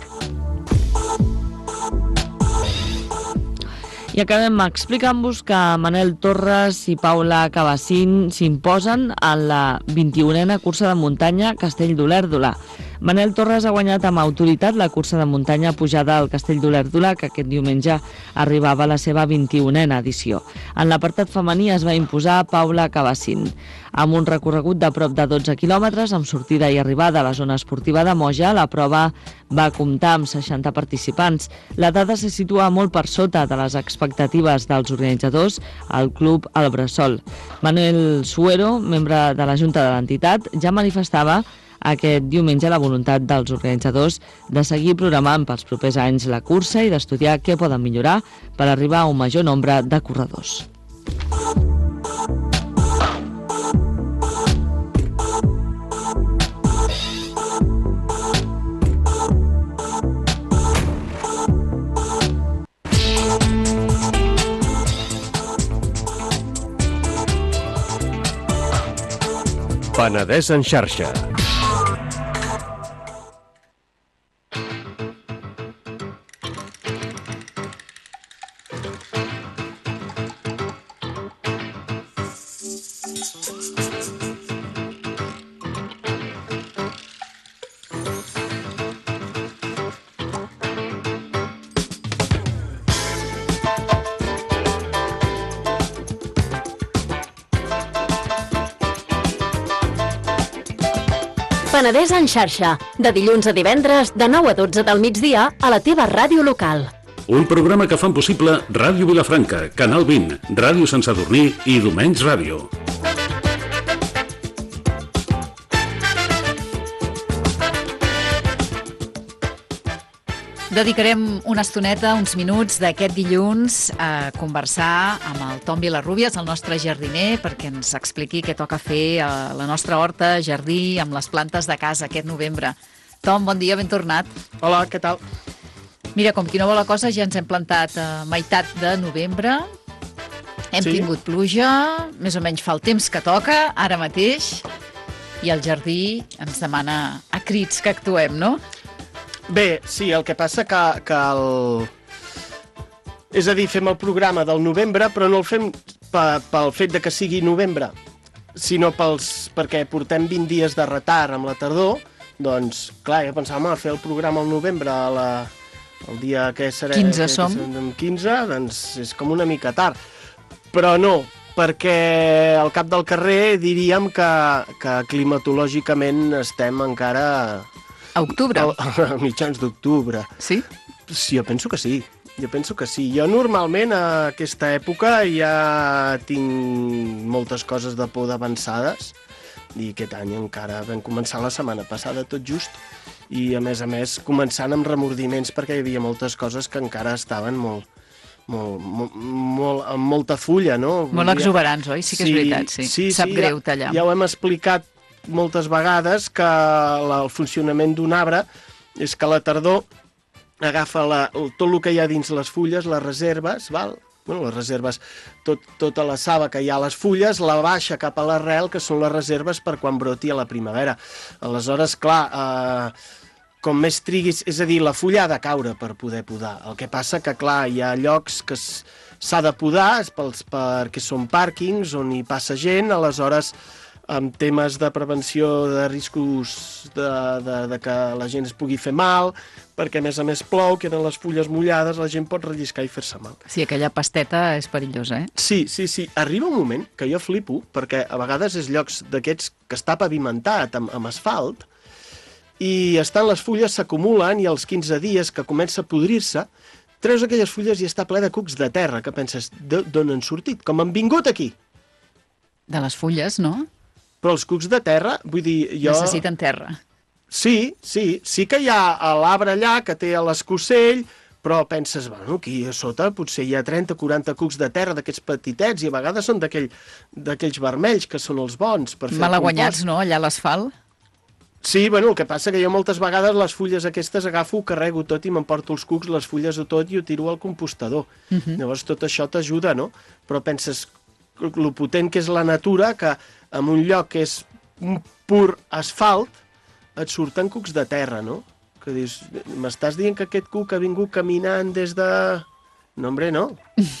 Speaker 7: I acabem explicant-vos que Manel Torres i Paula Cabasín s'imposen a la vint-i-unena cursa de muntanya Castell d'Olèrdola. Manel Torres ha guanyat amb autoritat la cursa de muntanya pujada al Castell d'Olèrdola, que aquest diumenge arribava a la seva vint-i-unena edició. En l'apartat femení es va imposar Paula Cabasín. Amb un recorregut de prop de dotze quilòmetres, amb sortida i arribada a la zona esportiva de Moja, la prova va comptar amb seixanta participants. La dada se situa molt per sota de les expectatives dels organitzadors al Club El Bressol. Manuel Suero, membre de la Junta de l'entitat, ja manifestava aquest diumenge la voluntat dels organitzadors de seguir programant pels propers anys la cursa i d'estudiar què poden millorar per arribar a un major nombre de corredors.
Speaker 6: Penedès en xarxa.
Speaker 5: Penedès en xarxa, de dilluns a divendres, de nou a dotze del migdia, a la teva ràdio local.
Speaker 8: Un programa que fan possible Ràdio Vilafranca, Canal vint, Ràdio Sant Sadurní i Domenys Ràdio.
Speaker 2: Dedicarem una estoneta, uns minuts d'aquest dilluns a conversar amb el Tom Vilarrubias, el nostre jardiner, perquè ens expliqui què toca fer a la nostra horta, jardí, amb les plantes de casa aquest novembre. Tom, bon dia, ben tornat.
Speaker 9: Hola, què tal?
Speaker 2: Mira, com qui no vol la cosa, ja ens hem plantat a meitat de novembre. Hem
Speaker 9: Sí?
Speaker 2: tingut pluja, més o menys fa el temps que toca, ara mateix, i el jardí ens demana a crits que actuem, no?
Speaker 9: Bé, sí, el que passa que, que el... És a dir, fem el programa del novembre, però no el fem pe- pel fet de que sigui novembre, sinó pels, perquè portem vint dies de retard amb la tardor, doncs, clar, jo pensàvem a fer el programa al novembre, a la, el dia que serà...
Speaker 2: quinze
Speaker 9: que,
Speaker 2: som.
Speaker 9: Que quinze, doncs és com una mica tard. Però no, perquè al cap del carrer diríem que, que climatològicament estem encara...
Speaker 2: A octubre.
Speaker 9: A, a mitjans d'octubre.
Speaker 2: Sí?
Speaker 9: Sí, jo penso que sí. Jo penso que sí. Jo normalment a aquesta època ja tinc moltes coses de por d'avançades i aquest any encara vam començar la setmana passada tot just i a més a més començant amb remordiments perquè hi havia moltes coses que encara estaven molt, molt, molt, molt amb molta fulla, no?
Speaker 2: Molt exuberants, oi? Sí que és veritat, sí.
Speaker 9: sí
Speaker 2: Sap
Speaker 9: sí,
Speaker 2: greu
Speaker 9: ja,
Speaker 2: tallar.
Speaker 9: Ja ho hem explicat moltes vegades que la, el funcionament d'un arbre és que a la tardor agafa la, tot el que hi ha dins les fulles, les reserves, val? Bueno, les reserves, tot, tota la saba que hi ha a les fulles, la baixa cap a l'arrel, que són les reserves per quan broti a la primavera. Aleshores, clar, eh, com més triguis, és a dir, la fulla ha de caure per poder podar. El que passa que, clar, hi ha llocs que s'ha de podar pels, perquè són pàrquings on hi passa gent, aleshores amb temes de prevenció de riscos de, de, de que la gent es pugui fer mal, perquè a més a més plou, queden les fulles mullades, la gent pot relliscar i fer-se mal.
Speaker 2: Sí, aquella pasteta és perillosa, eh?
Speaker 9: Sí, sí, sí. Arriba un moment que jo flipo, perquè a vegades és llocs d'aquests que està pavimentat amb, amb asfalt, i estan les fulles, s'acumulen, i als quinze dies que comença a podrir-se, treus aquelles fulles i està ple de cucs de terra, que penses, d'on han sortit? Com han vingut aquí?
Speaker 2: De les fulles, no?
Speaker 9: Però els cucs de terra, vull dir, jo...
Speaker 2: Necessiten terra.
Speaker 9: Sí, sí, sí que hi ha l'arbre allà que té l'escocell, però penses, bueno, aquí a sota potser hi ha trenta o quaranta cucs de terra d'aquests petitets i a vegades són d'aquell, d'aquells vermells que són els bons per fer
Speaker 2: Malaguanyats, no?, allà a l'asfalt.
Speaker 9: Sí, bueno, el que passa que jo moltes vegades les fulles aquestes agafo, ho carrego tot i m'emporto els cucs, les fulles o tot i ho tiro al compostador. Uh -huh. Llavors tot això t'ajuda, no? Però penses, lo potent que és la natura, que en un lloc que és un pur asfalt, et surten cucs de terra, no? Que dius, m'estàs dient que aquest cuc ha vingut caminant des de... No, hombre, no.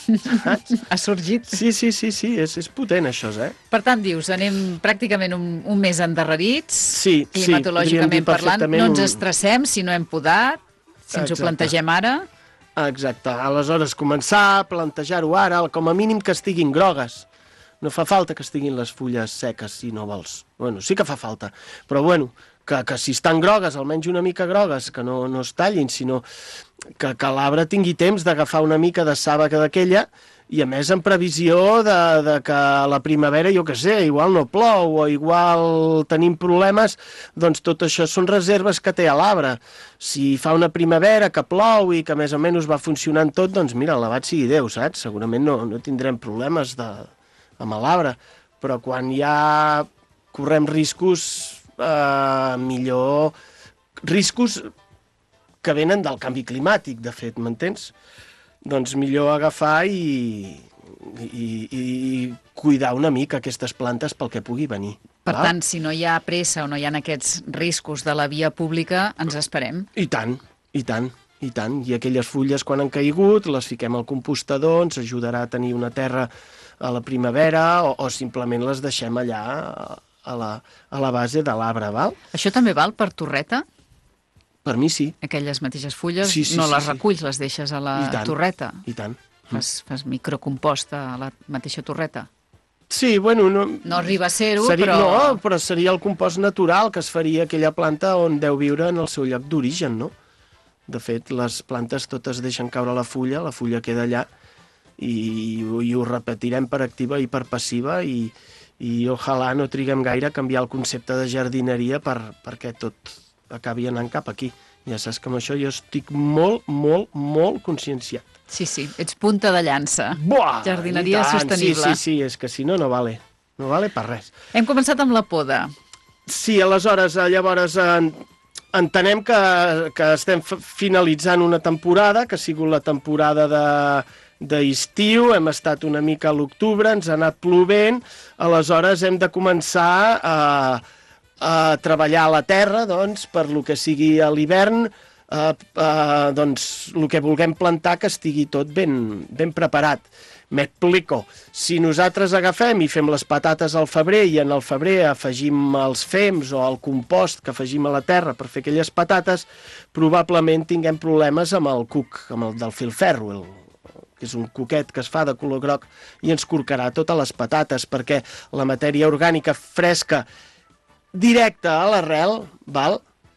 Speaker 2: Ha sorgit.
Speaker 9: Sí, sí, sí, sí, és, és potent això, eh?
Speaker 2: Per tant, dius, anem pràcticament un, un mes endarrerits,
Speaker 9: sí,
Speaker 2: climatològicament
Speaker 9: sí,
Speaker 2: parlant, no ens
Speaker 9: un...
Speaker 2: estressem si no hem podat, si ens
Speaker 9: Exacte.
Speaker 2: ho plantegem ara.
Speaker 9: Exacte, aleshores començar a plantejar-ho ara, com a mínim que estiguin grogues. No fa falta que estiguin les fulles seques, si no vols. Bueno, sí que fa falta, però bueno, que, que si estan grogues, almenys una mica grogues, que no, no es tallin, sinó que, que l'arbre tingui temps d'agafar una mica de saba d'aquella i a més en previsió de, de que a la primavera, jo què sé, igual no plou o igual tenim problemes, doncs tot això són reserves que té a l'arbre. Si fa una primavera que plou i que més o menys va funcionant tot, doncs mira, alabat sigui Déu, saps? Segurament no, no tindrem problemes de, amb l'arbre, però quan ja correm riscos, eh, millor riscos que venen del canvi climàtic, de fet, m'entens? Doncs millor agafar i, i, i cuidar una mica aquestes plantes pel que pugui venir.
Speaker 2: Per
Speaker 9: val?
Speaker 2: tant, si no hi ha pressa o no hi ha aquests riscos de la via pública, ens esperem.
Speaker 9: I tant, i tant, i tant. I aquelles fulles, quan han caigut, les fiquem al compostador, ens ajudarà a tenir una terra a la primavera o, o simplement les deixem allà a la, a la base de l'arbre, val?
Speaker 2: Això també val per torreta?
Speaker 9: Per mi sí.
Speaker 2: Aquelles mateixes fulles
Speaker 9: Sí, sí,
Speaker 2: no
Speaker 9: sí,
Speaker 2: les
Speaker 9: sí.
Speaker 2: reculls, les deixes a la
Speaker 9: I tant,
Speaker 2: torreta.
Speaker 9: I tant.
Speaker 2: Fas, fas microcompost a la mateixa torreta.
Speaker 9: Sí, bueno... No,
Speaker 2: no arriba a ser-ho,
Speaker 9: seria,
Speaker 2: però...
Speaker 9: No, però seria el compost natural que es faria aquella planta on deu viure en el seu lloc d'origen, no? De fet, les plantes totes deixen caure la fulla, la fulla queda allà, i, i ho repetirem per activa i per passiva, i, i ojalà no triguem gaire a canviar el concepte de jardineria per, perquè tot acabi anant cap aquí. Ja saps que amb això jo estic molt, molt, molt conscienciat.
Speaker 2: Sí, sí, ets punta de llança.
Speaker 9: Buah,
Speaker 2: jardineria sostenible.
Speaker 9: Sí, sí, sí, és que si no, no vale. No vale per res.
Speaker 2: Hem començat amb la poda.
Speaker 9: Sí, aleshores, llavors en, entenem que, que estem finalitzant una temporada, que ha sigut la temporada de d'estiu, hem estat una mica a l'octubre, ens ha anat plovent, aleshores hem de començar a... a treballar a la terra, doncs, per lo que sigui a l'hivern, eh, eh, doncs, el que vulguem plantar que estigui tot ben, ben preparat. M'explico. Si nosaltres agafem i fem les patates al febrer i en el febrer afegim els fems o el compost que afegim a la terra per fer aquelles patates, probablement tinguem problemes amb el cuc, amb el del filferro, el, que és un cuquet que es fa de color groc i ens corcarà totes les patates, perquè la matèria orgànica fresca directe a l'arrel, val?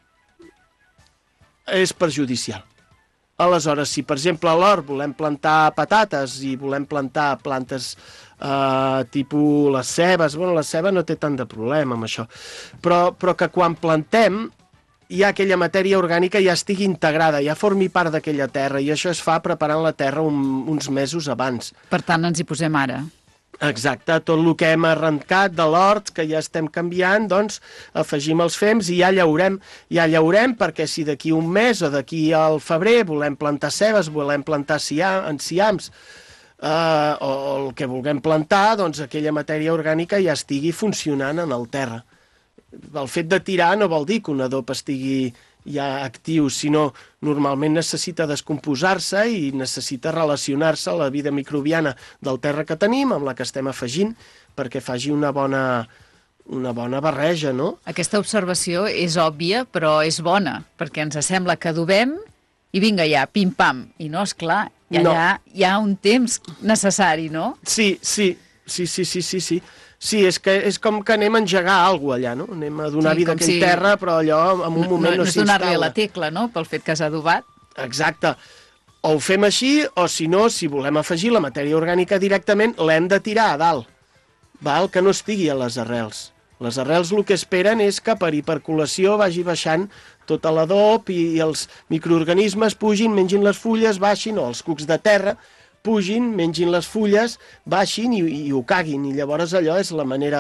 Speaker 9: És perjudicial. Aleshores, si per exemple a l'hort volem plantar patates i volem plantar plantes eh, tipus les cebes, bueno, la ceba no té tant de problema amb això, però, però que quan plantem ja aquella matèria orgànica ja estigui integrada, ja formi part d'aquella terra, i això es fa preparant la terra un, uns mesos abans.
Speaker 2: Per tant, ens hi posem ara.
Speaker 9: Exacte, tot el que hem arrencat de l'hort, que ja estem canviant, doncs afegim els fems i ja llaurem, ja llaurem perquè si d'aquí un mes o d'aquí al febrer volem plantar cebes, volem plantar enciams, eh, o el que vulguem plantar, doncs aquella matèria orgànica ja estigui funcionant en el terra. El fet de tirar no vol dir que un adob estigui ja actiu, sinó normalment necessita descomposar-se i necessita relacionar-se a la vida microbiana del terra que tenim amb la que estem afegint perquè faci una bona, una bona barreja, no?
Speaker 2: Aquesta observació és òbvia, però és bona, perquè ens sembla que adobem i vinga ja, pim-pam. I no, esclar, ja no. Hi, ha, hi ha un temps necessari, no?
Speaker 9: Sí, sí, sí, sí, sí, sí, sí. Sí, és, que, és com que anem a engegar alguna cosa allà, no? Anem a donar sí, vida a aquell si... terra, però allò en un moment no, no, no s'instal·la.
Speaker 2: No és donar-li a la tecla, no?, pel fet que has adobat.
Speaker 9: Exacte. O ho fem així, o si no, si volem afegir la matèria orgànica directament, l'hem de tirar a dalt, val? Que no estigui a les arrels. Les arrels el que esperen és que per hiperculació vagi baixant tot l'adob i, i els microorganismes pugin, mengin les fulles, baixin, o els cucs de terra, pugin, mengin les fulles, baixin i, i ho caguin. I llavors allò és la manera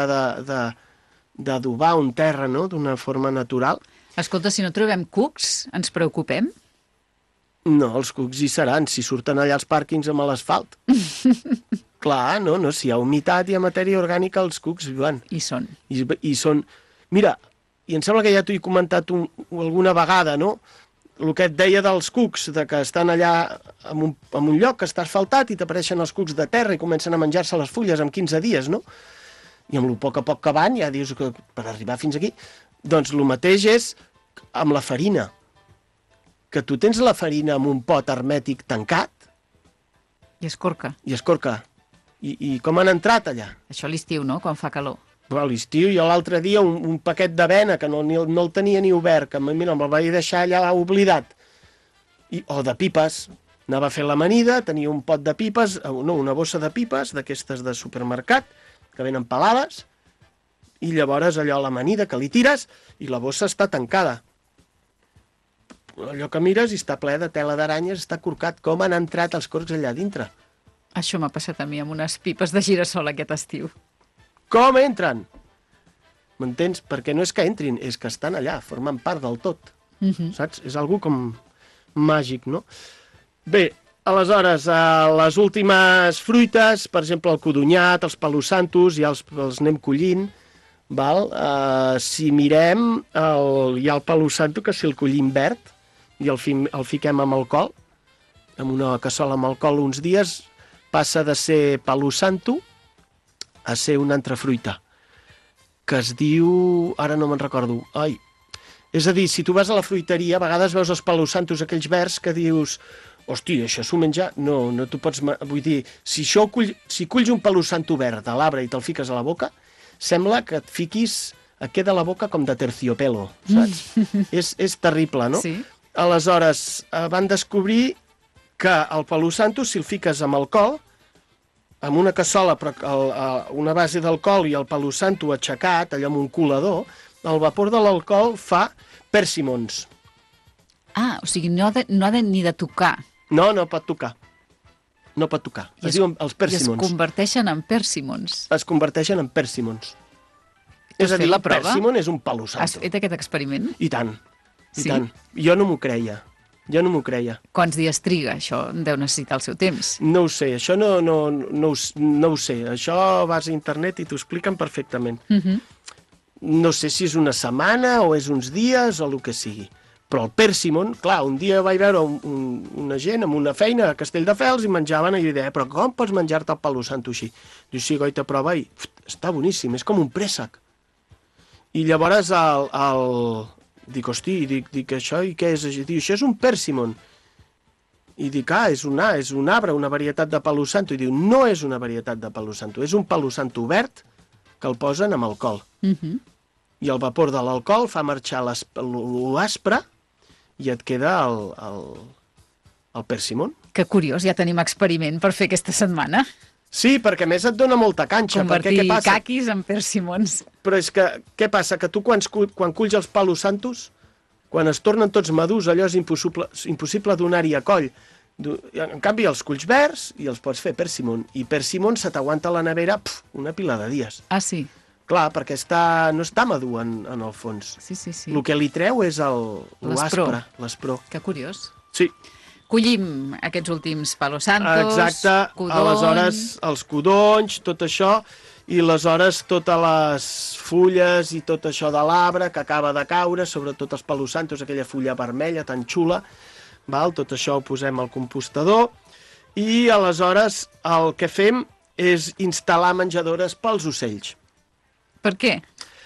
Speaker 9: d'adobar un terra, no?, d'una forma natural.
Speaker 2: Escolta, si no trobem cucs, ens preocupem?
Speaker 9: No, els cucs hi seran, si surten allà els pàrquings amb l'asfalt. Clar, no, no, si hi ha humitat i hi ha matèria orgànica, els cucs viuen.
Speaker 2: I són.
Speaker 9: I, i són... Mira, i em sembla que ja t'ho he comentat un, alguna vegada, no?, el que et deia dels cucs, de que estan allà en un, en un lloc que està asfaltat i t'apareixen els cucs de terra i comencen a menjar-se les fulles en quinze dies, no? I amb el poc a poc que van, ja dius que per arribar fins aquí, doncs el mateix és amb la farina. Que tu tens la farina en un pot hermètic tancat...
Speaker 2: I escorca.
Speaker 9: I escorca. I, i com han entrat allà?
Speaker 2: Això a l'estiu, no?, quan fa calor.
Speaker 9: Però a l'estiu, jo l'altre dia un, un paquet d'avena que no, ni, no el tenia ni obert, que mira, me'l vaig deixar allà oblidat, I, o de pipes, anava a fer l'amanida, tenia un pot de pipes, no, una bossa de pipes, d'aquestes de supermercat, que venen pelades, i llavors allò l'amanida que li tires i la bossa està tancada. Allò que mires i està ple de tela d'aranyes, està corcat. Com han entrat els corcs allà dintre?
Speaker 2: Això m'ha passat a mi amb unes pipes de girassol aquest estiu.
Speaker 9: Com entren? M'entens? Perquè no és que entrin, és que estan allà, formen part del tot. Uh-huh. Saps? És algú com màgic, no? Bé, aleshores, eh, les últimes fruites, per exemple, el codonyat, els palosantos, ja els, els anem collint, val? Eh, si mirem, el, hi ha el palosanto, que si el collim verd, i el, fi, el fiquem amb alcohol, amb una cassola amb alcohol uns dies, passa de ser palosanto a ser una altra fruita, que es diu... Ara no me'n recordo. Ai. És a dir, si tu vas a la fruiteria, a vegades veus els palosantos aquells verds que dius hosti, això s'ho menja... No, no t'ho pots... Vull dir, si això cull... si culls un palo santo verd de l'arbre i te'l fiques a la boca, sembla que et fiquis... Et queda la boca com de terciopelo, saps? és, és terrible, no?
Speaker 2: Sí.
Speaker 9: Aleshores, eh, van descobrir que el palo santo, si el fiques amb alcohol, amb una cassola, però el, el, una base d'alcohol i el palo santo aixecat, allò amb un colador, el vapor de l'alcohol fa persimons.
Speaker 2: Ah, o sigui, no ha de, no ha de ni de tocar.
Speaker 9: No, no pot tocar. No pot tocar.
Speaker 2: I
Speaker 9: Es,
Speaker 2: es,
Speaker 9: diuen els
Speaker 2: I es
Speaker 9: persimons.
Speaker 2: converteixen en persimons.
Speaker 9: Es converteixen en persimons.
Speaker 2: Tu has
Speaker 9: És a
Speaker 2: fet
Speaker 9: dir,
Speaker 2: la
Speaker 9: un
Speaker 2: prova?
Speaker 9: persimon és un palo
Speaker 2: Has
Speaker 9: santo.
Speaker 2: fet aquest experiment?
Speaker 9: I tant, i
Speaker 2: Sí?
Speaker 9: tant. Jo no m'ho creia. Jo no m'ho creia.
Speaker 2: Quants dies triga? Això deu necessitar el seu temps.
Speaker 9: No ho sé, això no, no, no, ho, no ho sé. Això vas a internet i t'ho expliquen perfectament.
Speaker 2: Uh -huh.
Speaker 9: No sé si és una setmana o és uns dies o el que sigui. Però el persimon, clar, un dia vaig veure un, un, una gent amb una feina a Castelldefels i menjaven i jo deia, però com pots menjar-te el palo santo així? Diu, sí, goita, prova i pft, està boníssim, és com un préssec. I llavors el, el... dic, hosti, dic, dic, això i què és? Diu, això és un persimon. I dic, ah, és un, és un arbre, una varietat de palo santo. I diu, no és una varietat de palo santo, és un palo santo verd que el posen amb alcohol.
Speaker 2: Uh -huh.
Speaker 9: I el vapor de l'alcohol fa marxar l'aspre i et queda el, el, el persimon.
Speaker 2: Que curiós, ja tenim experiment per fer aquesta setmana.
Speaker 9: Sí, perquè a més et dona molta canxa.
Speaker 2: Convertir
Speaker 9: perquè, què passa?
Speaker 2: caquis en persimons.
Speaker 9: Però és que, què passa? Que tu quan, quan culls els palos santos, quan es tornen tots madurs, allò és impossible, impossible donar-hi a coll. En canvi, els culls verds i els pots fer persimon. I persimon se t'aguanta a la nevera pf, una pila de dies.
Speaker 2: Ah, sí?
Speaker 9: Clar, perquè està, no està madur en, en el fons.
Speaker 2: Sí, sí, sí.
Speaker 9: El que li treu és l'aspre, l'espró.
Speaker 2: Que curiós.
Speaker 9: Sí.
Speaker 2: Collim aquests últims palos santos,
Speaker 9: exacte,
Speaker 2: codony...
Speaker 9: aleshores els codonys, tot això, i aleshores totes les fulles i tot això de l'arbre que acaba de caure, sobretot els palos santos, aquella fulla vermella tan xula, val? Tot això ho posem al compostador, i aleshores el que fem és instal·lar menjadores pels ocells.
Speaker 2: Per què?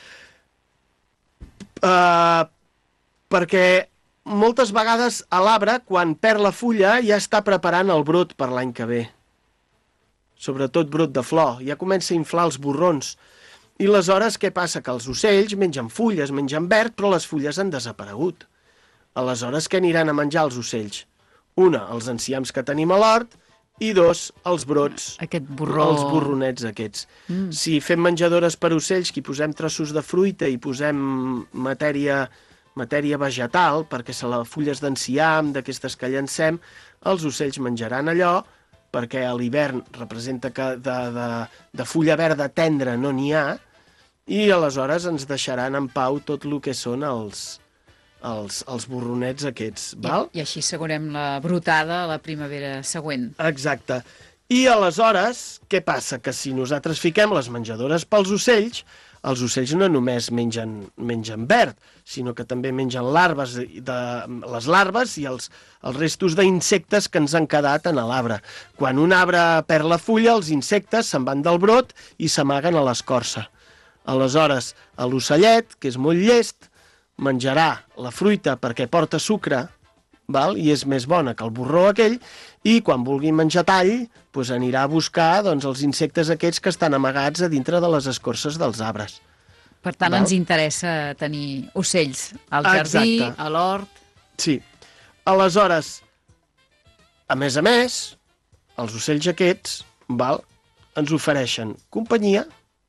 Speaker 9: Uh, perquè moltes vegades a l'arbre, quan perd la fulla, ja està preparant el brot per l'any que ve. Sobretot brot de flor. Ja comença a inflar els borrons. I aleshores què passa? Que els ocells mengen fulles, mengen verd, però les fulles han desaparegut. Aleshores, què aniran a menjar els ocells? Una, els enciams que tenim a l'hort, i dos, els brots.
Speaker 2: Aquest borró...
Speaker 9: Els borronets aquests. Mm. Si fem menjadores per ocells, que hi posem trossos de fruita i posem matèria... matèria vegetal, perquè se les fulles d'enciam, d'aquestes que llancem, els ocells menjaran allò, perquè a l'hivern representa que de, de, de fulla verda tendra no n'hi ha, i aleshores ens deixaran en pau tot el que són els, els, els borronets aquests. Val?
Speaker 2: I, I així assegurem la brotada a la primavera següent.
Speaker 9: Exacte. I aleshores, què passa? Que si nosaltres fiquem les menjadores pels ocells, els ocells no només mengen, mengen verd, sinó que també mengen larves, de, les larves i els, els restos d'insectes que ens han quedat en l'arbre. Quan un arbre perd la fulla, els insectes se'n van del brot i s'amaguen a l'escorça. Aleshores, l'ocellet, que és molt llest, menjarà la fruita perquè porta sucre, val? I és més bona que el borró aquell, i quan vulgui menjar tall, doncs anirà a buscar doncs, els insectes aquests que estan amagats a dintre de les escorces dels arbres.
Speaker 2: Per tant,
Speaker 9: val?
Speaker 2: Ens interessa tenir ocells al jardí,
Speaker 9: exacte.
Speaker 2: a l'hort...
Speaker 9: Sí. Aleshores, a més a més, els ocells aquests val, ens ofereixen companyia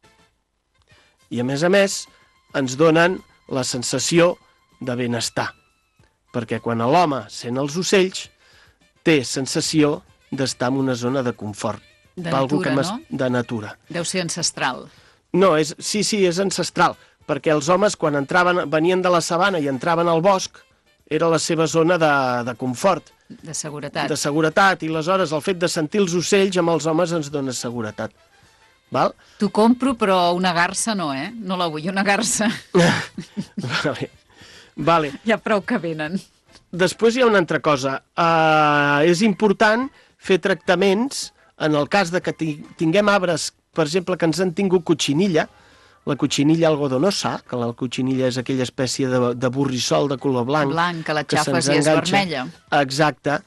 Speaker 9: i, a més a més, ens donen la sensació de benestar. Perquè quan l'home sent els ocells, té sensació d'estar en una zona de confort.
Speaker 2: De natura,
Speaker 9: no?
Speaker 2: no?
Speaker 9: De natura.
Speaker 2: Deu ser ancestral.
Speaker 9: No, és, sí, sí, és ancestral, perquè els homes, quan entraven, venien de la sabana i entraven al bosc, era la seva zona de, de confort.
Speaker 2: De seguretat.
Speaker 9: De seguretat, i aleshores el fet de sentir els ocells amb els homes ens dona seguretat. Val?
Speaker 2: T'ho compro, però una garsa no, eh? No la vull, una garsa.
Speaker 9: Vale. Vale.
Speaker 2: Hi ha prou que venen.
Speaker 9: Després hi ha una altra cosa. Uh, és important fer tractaments en el cas de que tinguem arbres, per exemple, que ens han tingut cotxinilla, la cotxinilla algodonosa, que la cotxinilla és aquella espècie de, de borrissol de color blanc.
Speaker 2: Blanc, que la
Speaker 9: que
Speaker 2: xafes i és
Speaker 9: enganxa.
Speaker 2: vermella.
Speaker 9: Exacte.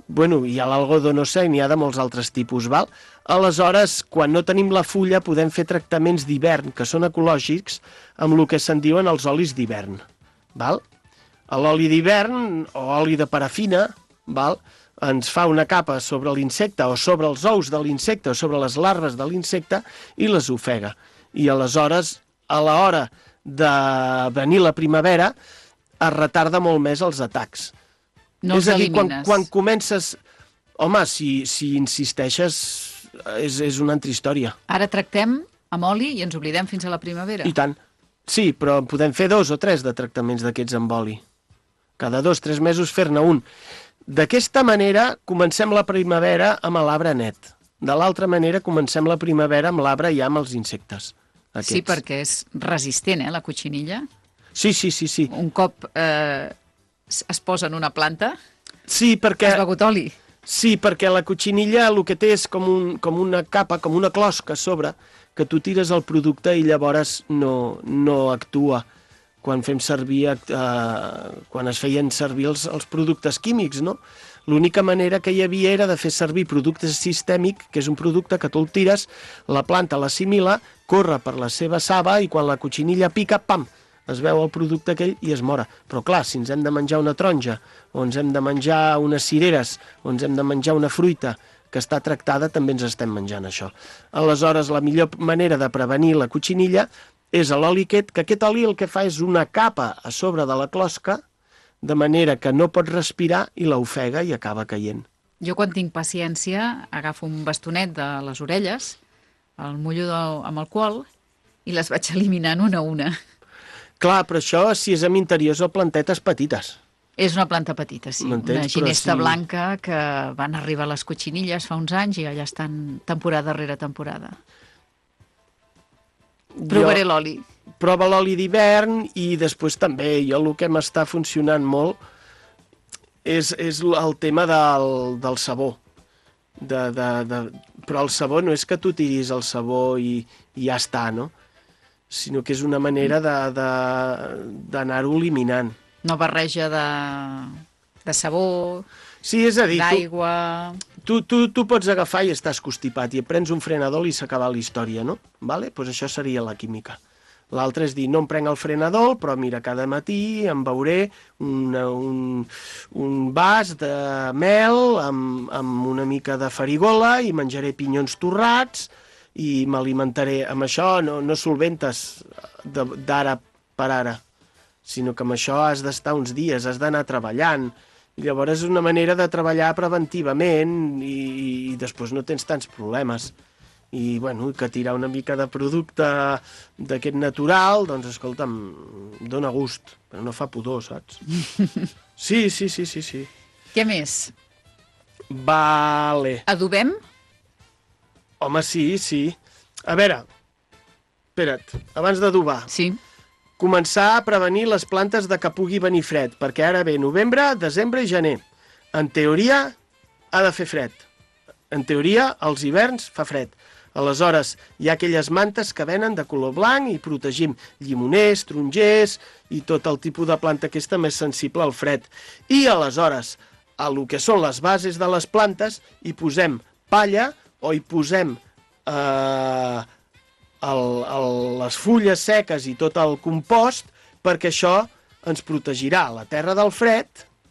Speaker 9: bueno, hi ha l'algodó, no sé, n'hi ha de molts altres tipus, val? Aleshores, quan no tenim la fulla, podem fer tractaments d'hivern, que són ecològics, amb el que se'n diuen els olis d'hivern, val? L'oli d'hivern, o oli de parafina, val? Ens fa una capa sobre l'insecte, o sobre els ous de l'insecte, o sobre les larves de l'insecte, i les ofega. I aleshores, a l'hora de venir la primavera, es retarda molt més els atacs.
Speaker 2: No els
Speaker 9: és a dir, quan,
Speaker 2: elimines.
Speaker 9: quan comences... Home, si, si insisteixes, és, és una altra història.
Speaker 2: Ara tractem amb oli i ens oblidem fins a la primavera.
Speaker 9: I tant. Sí, però podem fer dos o tres de tractaments d'aquests amb oli. Cada dos, tres mesos fer-ne un. D'aquesta manera comencem la primavera amb l'arbre net. De l'altra manera comencem la primavera amb l'arbre ja amb els insectes. Aquests.
Speaker 2: Sí, perquè és resistent, eh, la cotxinilla.
Speaker 9: Sí, sí, sí, sí.
Speaker 2: Un cop eh, es posa en una planta,
Speaker 9: sí, perquè...
Speaker 2: has begut oli.
Speaker 9: Sí, perquè la cotxinilla el que té és com, un, com una capa, com una closca a sobre, que tu tires el producte i llavors no, no actua. Quan fem servir, eh, quan es feien servir els, els productes químics, no? L'única manera que hi havia era de fer servir productes sistèmic, que és un producte que tu el tires, la planta l'assimila, corre per la seva saba i quan la cotxinilla pica, pam, es veu el producte aquell i es mora. Però clar, si ens hem de menjar una taronja, o ens hem de menjar unes cireres, o ens hem de menjar una fruita que està tractada, també ens estem menjant això. Aleshores, la millor manera de prevenir la cotxinilla és l'oli aquest, que aquest oli el que fa és una capa a sobre de la closca, de manera que no pot respirar i l'ofega i acaba caient.
Speaker 2: Jo quan tinc paciència agafo un bastonet de les orelles, el mullo de, amb alcohol i les vaig eliminant una a una.
Speaker 9: Clar, però això si és amb interiors o plantetes petites.
Speaker 2: És una planta petita, sí. Una ginesta sí. blanca que van arribar a les cotxinilles fa uns anys i allà estan temporada rere temporada. Provaré
Speaker 9: jo...
Speaker 2: l'oli.
Speaker 9: Prova l'oli d'hivern i després també, jo el que m'està funcionant molt és, és el tema del, del sabó. De, de, de... Però el sabó no és que tu tiris el sabó i, i ja està, no? Sinó que és una manera d'anar-ho eliminant.
Speaker 2: No barreja de, de sabó,
Speaker 9: sí, és a dir,
Speaker 2: d'aigua...
Speaker 9: Tu, tu, tu pots agafar i estàs constipat i et prens un frenadol i s'acaba la història, no? Vale? Pues això seria la química. L'altre és dir, no em prenc el frenadol, però mira, cada matí em beuré una, un, un vas de mel amb, amb una mica de farigola i menjaré pinyons torrats i m'alimentaré. Amb això no, no solventes d'ara per ara, sinó que amb això has d'estar uns dies, has d'anar treballant. I llavors és una manera de treballar preventivament i, i després no tens tants problemes. I, bueno, que tirar una mica de producte d'aquest natural, doncs, escolta'm, dona gust, però no fa pudor, saps? Sí, sí, sí, sí, sí.
Speaker 2: Què més?
Speaker 9: Vale.
Speaker 2: Adobem?
Speaker 9: Home, sí, sí. A veure, espera't, abans d'adobar.
Speaker 2: Sí.
Speaker 9: Començar a prevenir les plantes de que pugui venir fred, perquè ara ve novembre, desembre i gener. En teoria, ha de fer fred. En teoria, als hiverns fa fred. Aleshores, hi ha aquelles mantes que venen de color blanc i protegim llimoners, tarongers i tot el tipus de planta aquesta més sensible al fred. I aleshores, a lo que són les bases de les plantes, hi posem palla o hi posem eh, el, el, les fulles seques i tot el compost perquè això ens protegirà la terra del fred,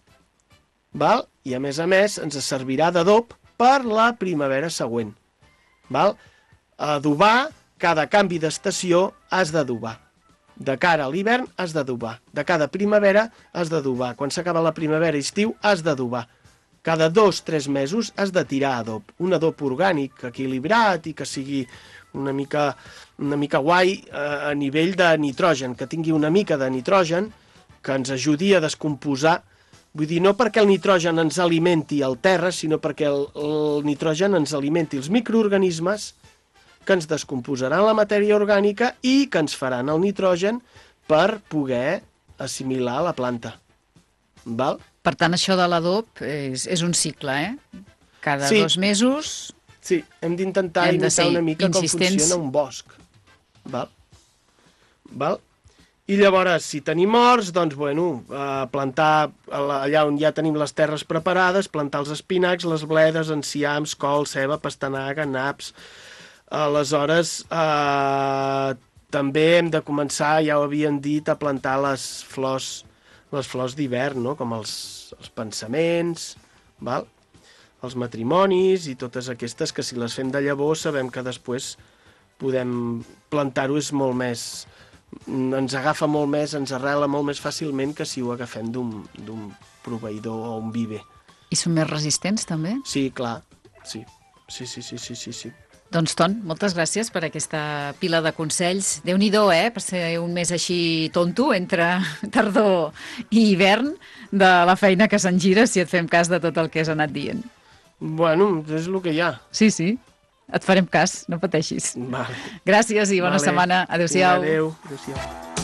Speaker 9: val? I a més a més ens servirà d'adob per la primavera següent. Val? Adobar, cada canvi d'estació has d'adobar. De cara a l'hivern has d'adobar. De cada primavera has d'adobar. Quan s'acaba la primavera i estiu has d'adobar. Cada dos, tres mesos has de tirar adob. Un adob orgànic, equilibrat i que sigui una mica, una mica guai eh, a nivell de nitrogen, que tingui una mica de nitrogen que ens ajudi a descomposar. Vull dir, no perquè el nitrogen ens alimenti el terra, sinó perquè el, el nitrogen ens alimenti els microorganismes que ens descomposaran la matèria orgànica i que ens faran el nitrogen per poder assimilar la planta. Val?
Speaker 2: Per tant, això de l'adob és, és un cicle, eh? Cada
Speaker 9: sí.
Speaker 2: dos mesos...
Speaker 9: Sí, hem d'intentar imitar una mica
Speaker 2: insistents.
Speaker 9: com funciona un bosc. Val? Val? I llavors, si tenim horts, doncs, bueno, eh, plantar allà on ja tenim les terres preparades, plantar els espinacs, les bledes, enciams, col, ceba, pastanaga, naps. Aleshores, eh, també hem de començar, ja ho havien dit, a plantar les flors, les flors d'hivern, no? Com els, els pensaments, val? Els matrimonis i totes aquestes que si les fem de llavor sabem que després podem plantar-ho és molt més... ens agafa molt més, ens arrela molt més fàcilment que si ho agafem d'un proveïdor o un viver.
Speaker 2: I són més resistents, també?
Speaker 9: Sí, clar, sí. Sí, sí, sí, sí, sí, sí.
Speaker 2: Doncs, Ton, moltes gràcies per aquesta pila de consells. Déu-n'hi-do, eh?, per ser un mes així tonto, entre tardor i hivern, de la feina que se'n gira, si et fem cas de tot el que has anat dient.
Speaker 9: Bueno, és el que hi ha.
Speaker 2: Sí, sí. Et farem cas, no pateixis.
Speaker 9: Vale.
Speaker 2: Gràcies i bona
Speaker 9: vale.
Speaker 2: setmana. Adéu-siau.
Speaker 9: Adéu. Adéu-siau.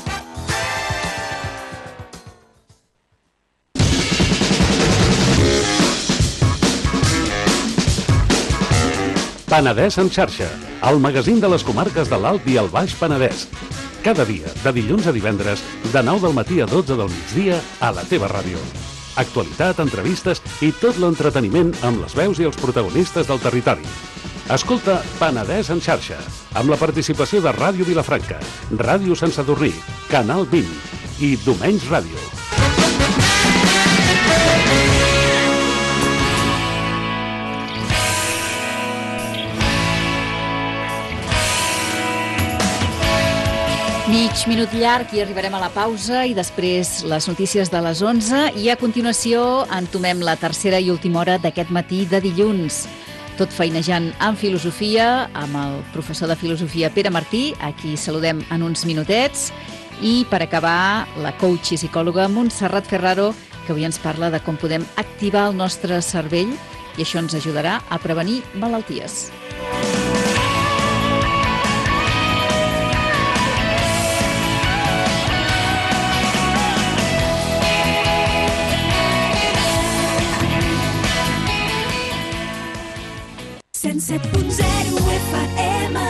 Speaker 8: Penedès en xarxa, el magazín de les comarques de l'Alt i el Baix Penedès. Cada dia, de dilluns a divendres, de nou del matí a dotze del migdia, a la teva ràdio. Actualitat, entrevistes i tot l'entreteniment amb les veus i els protagonistes del territori. Escolta Penedès en xarxa, amb la participació de Ràdio Vilafranca, Ràdio Sant Sadurní, Canal vint i Domenys Ràdio.
Speaker 2: Mig minut llarg i arribarem a la pausa i després les notícies de les onze i a continuació entomem la tercera i última hora d'aquest matí de dilluns. Tot feinejant en filosofia, amb el professor de filosofia Pere Martí, a qui saludem en uns minutets, i per acabar, la coach i psicòloga Montserrat Ferraro, que avui ens parla de com podem activar el nostre cervell i això ens ajudarà a prevenir malalties.
Speaker 1: cent set punt zero F M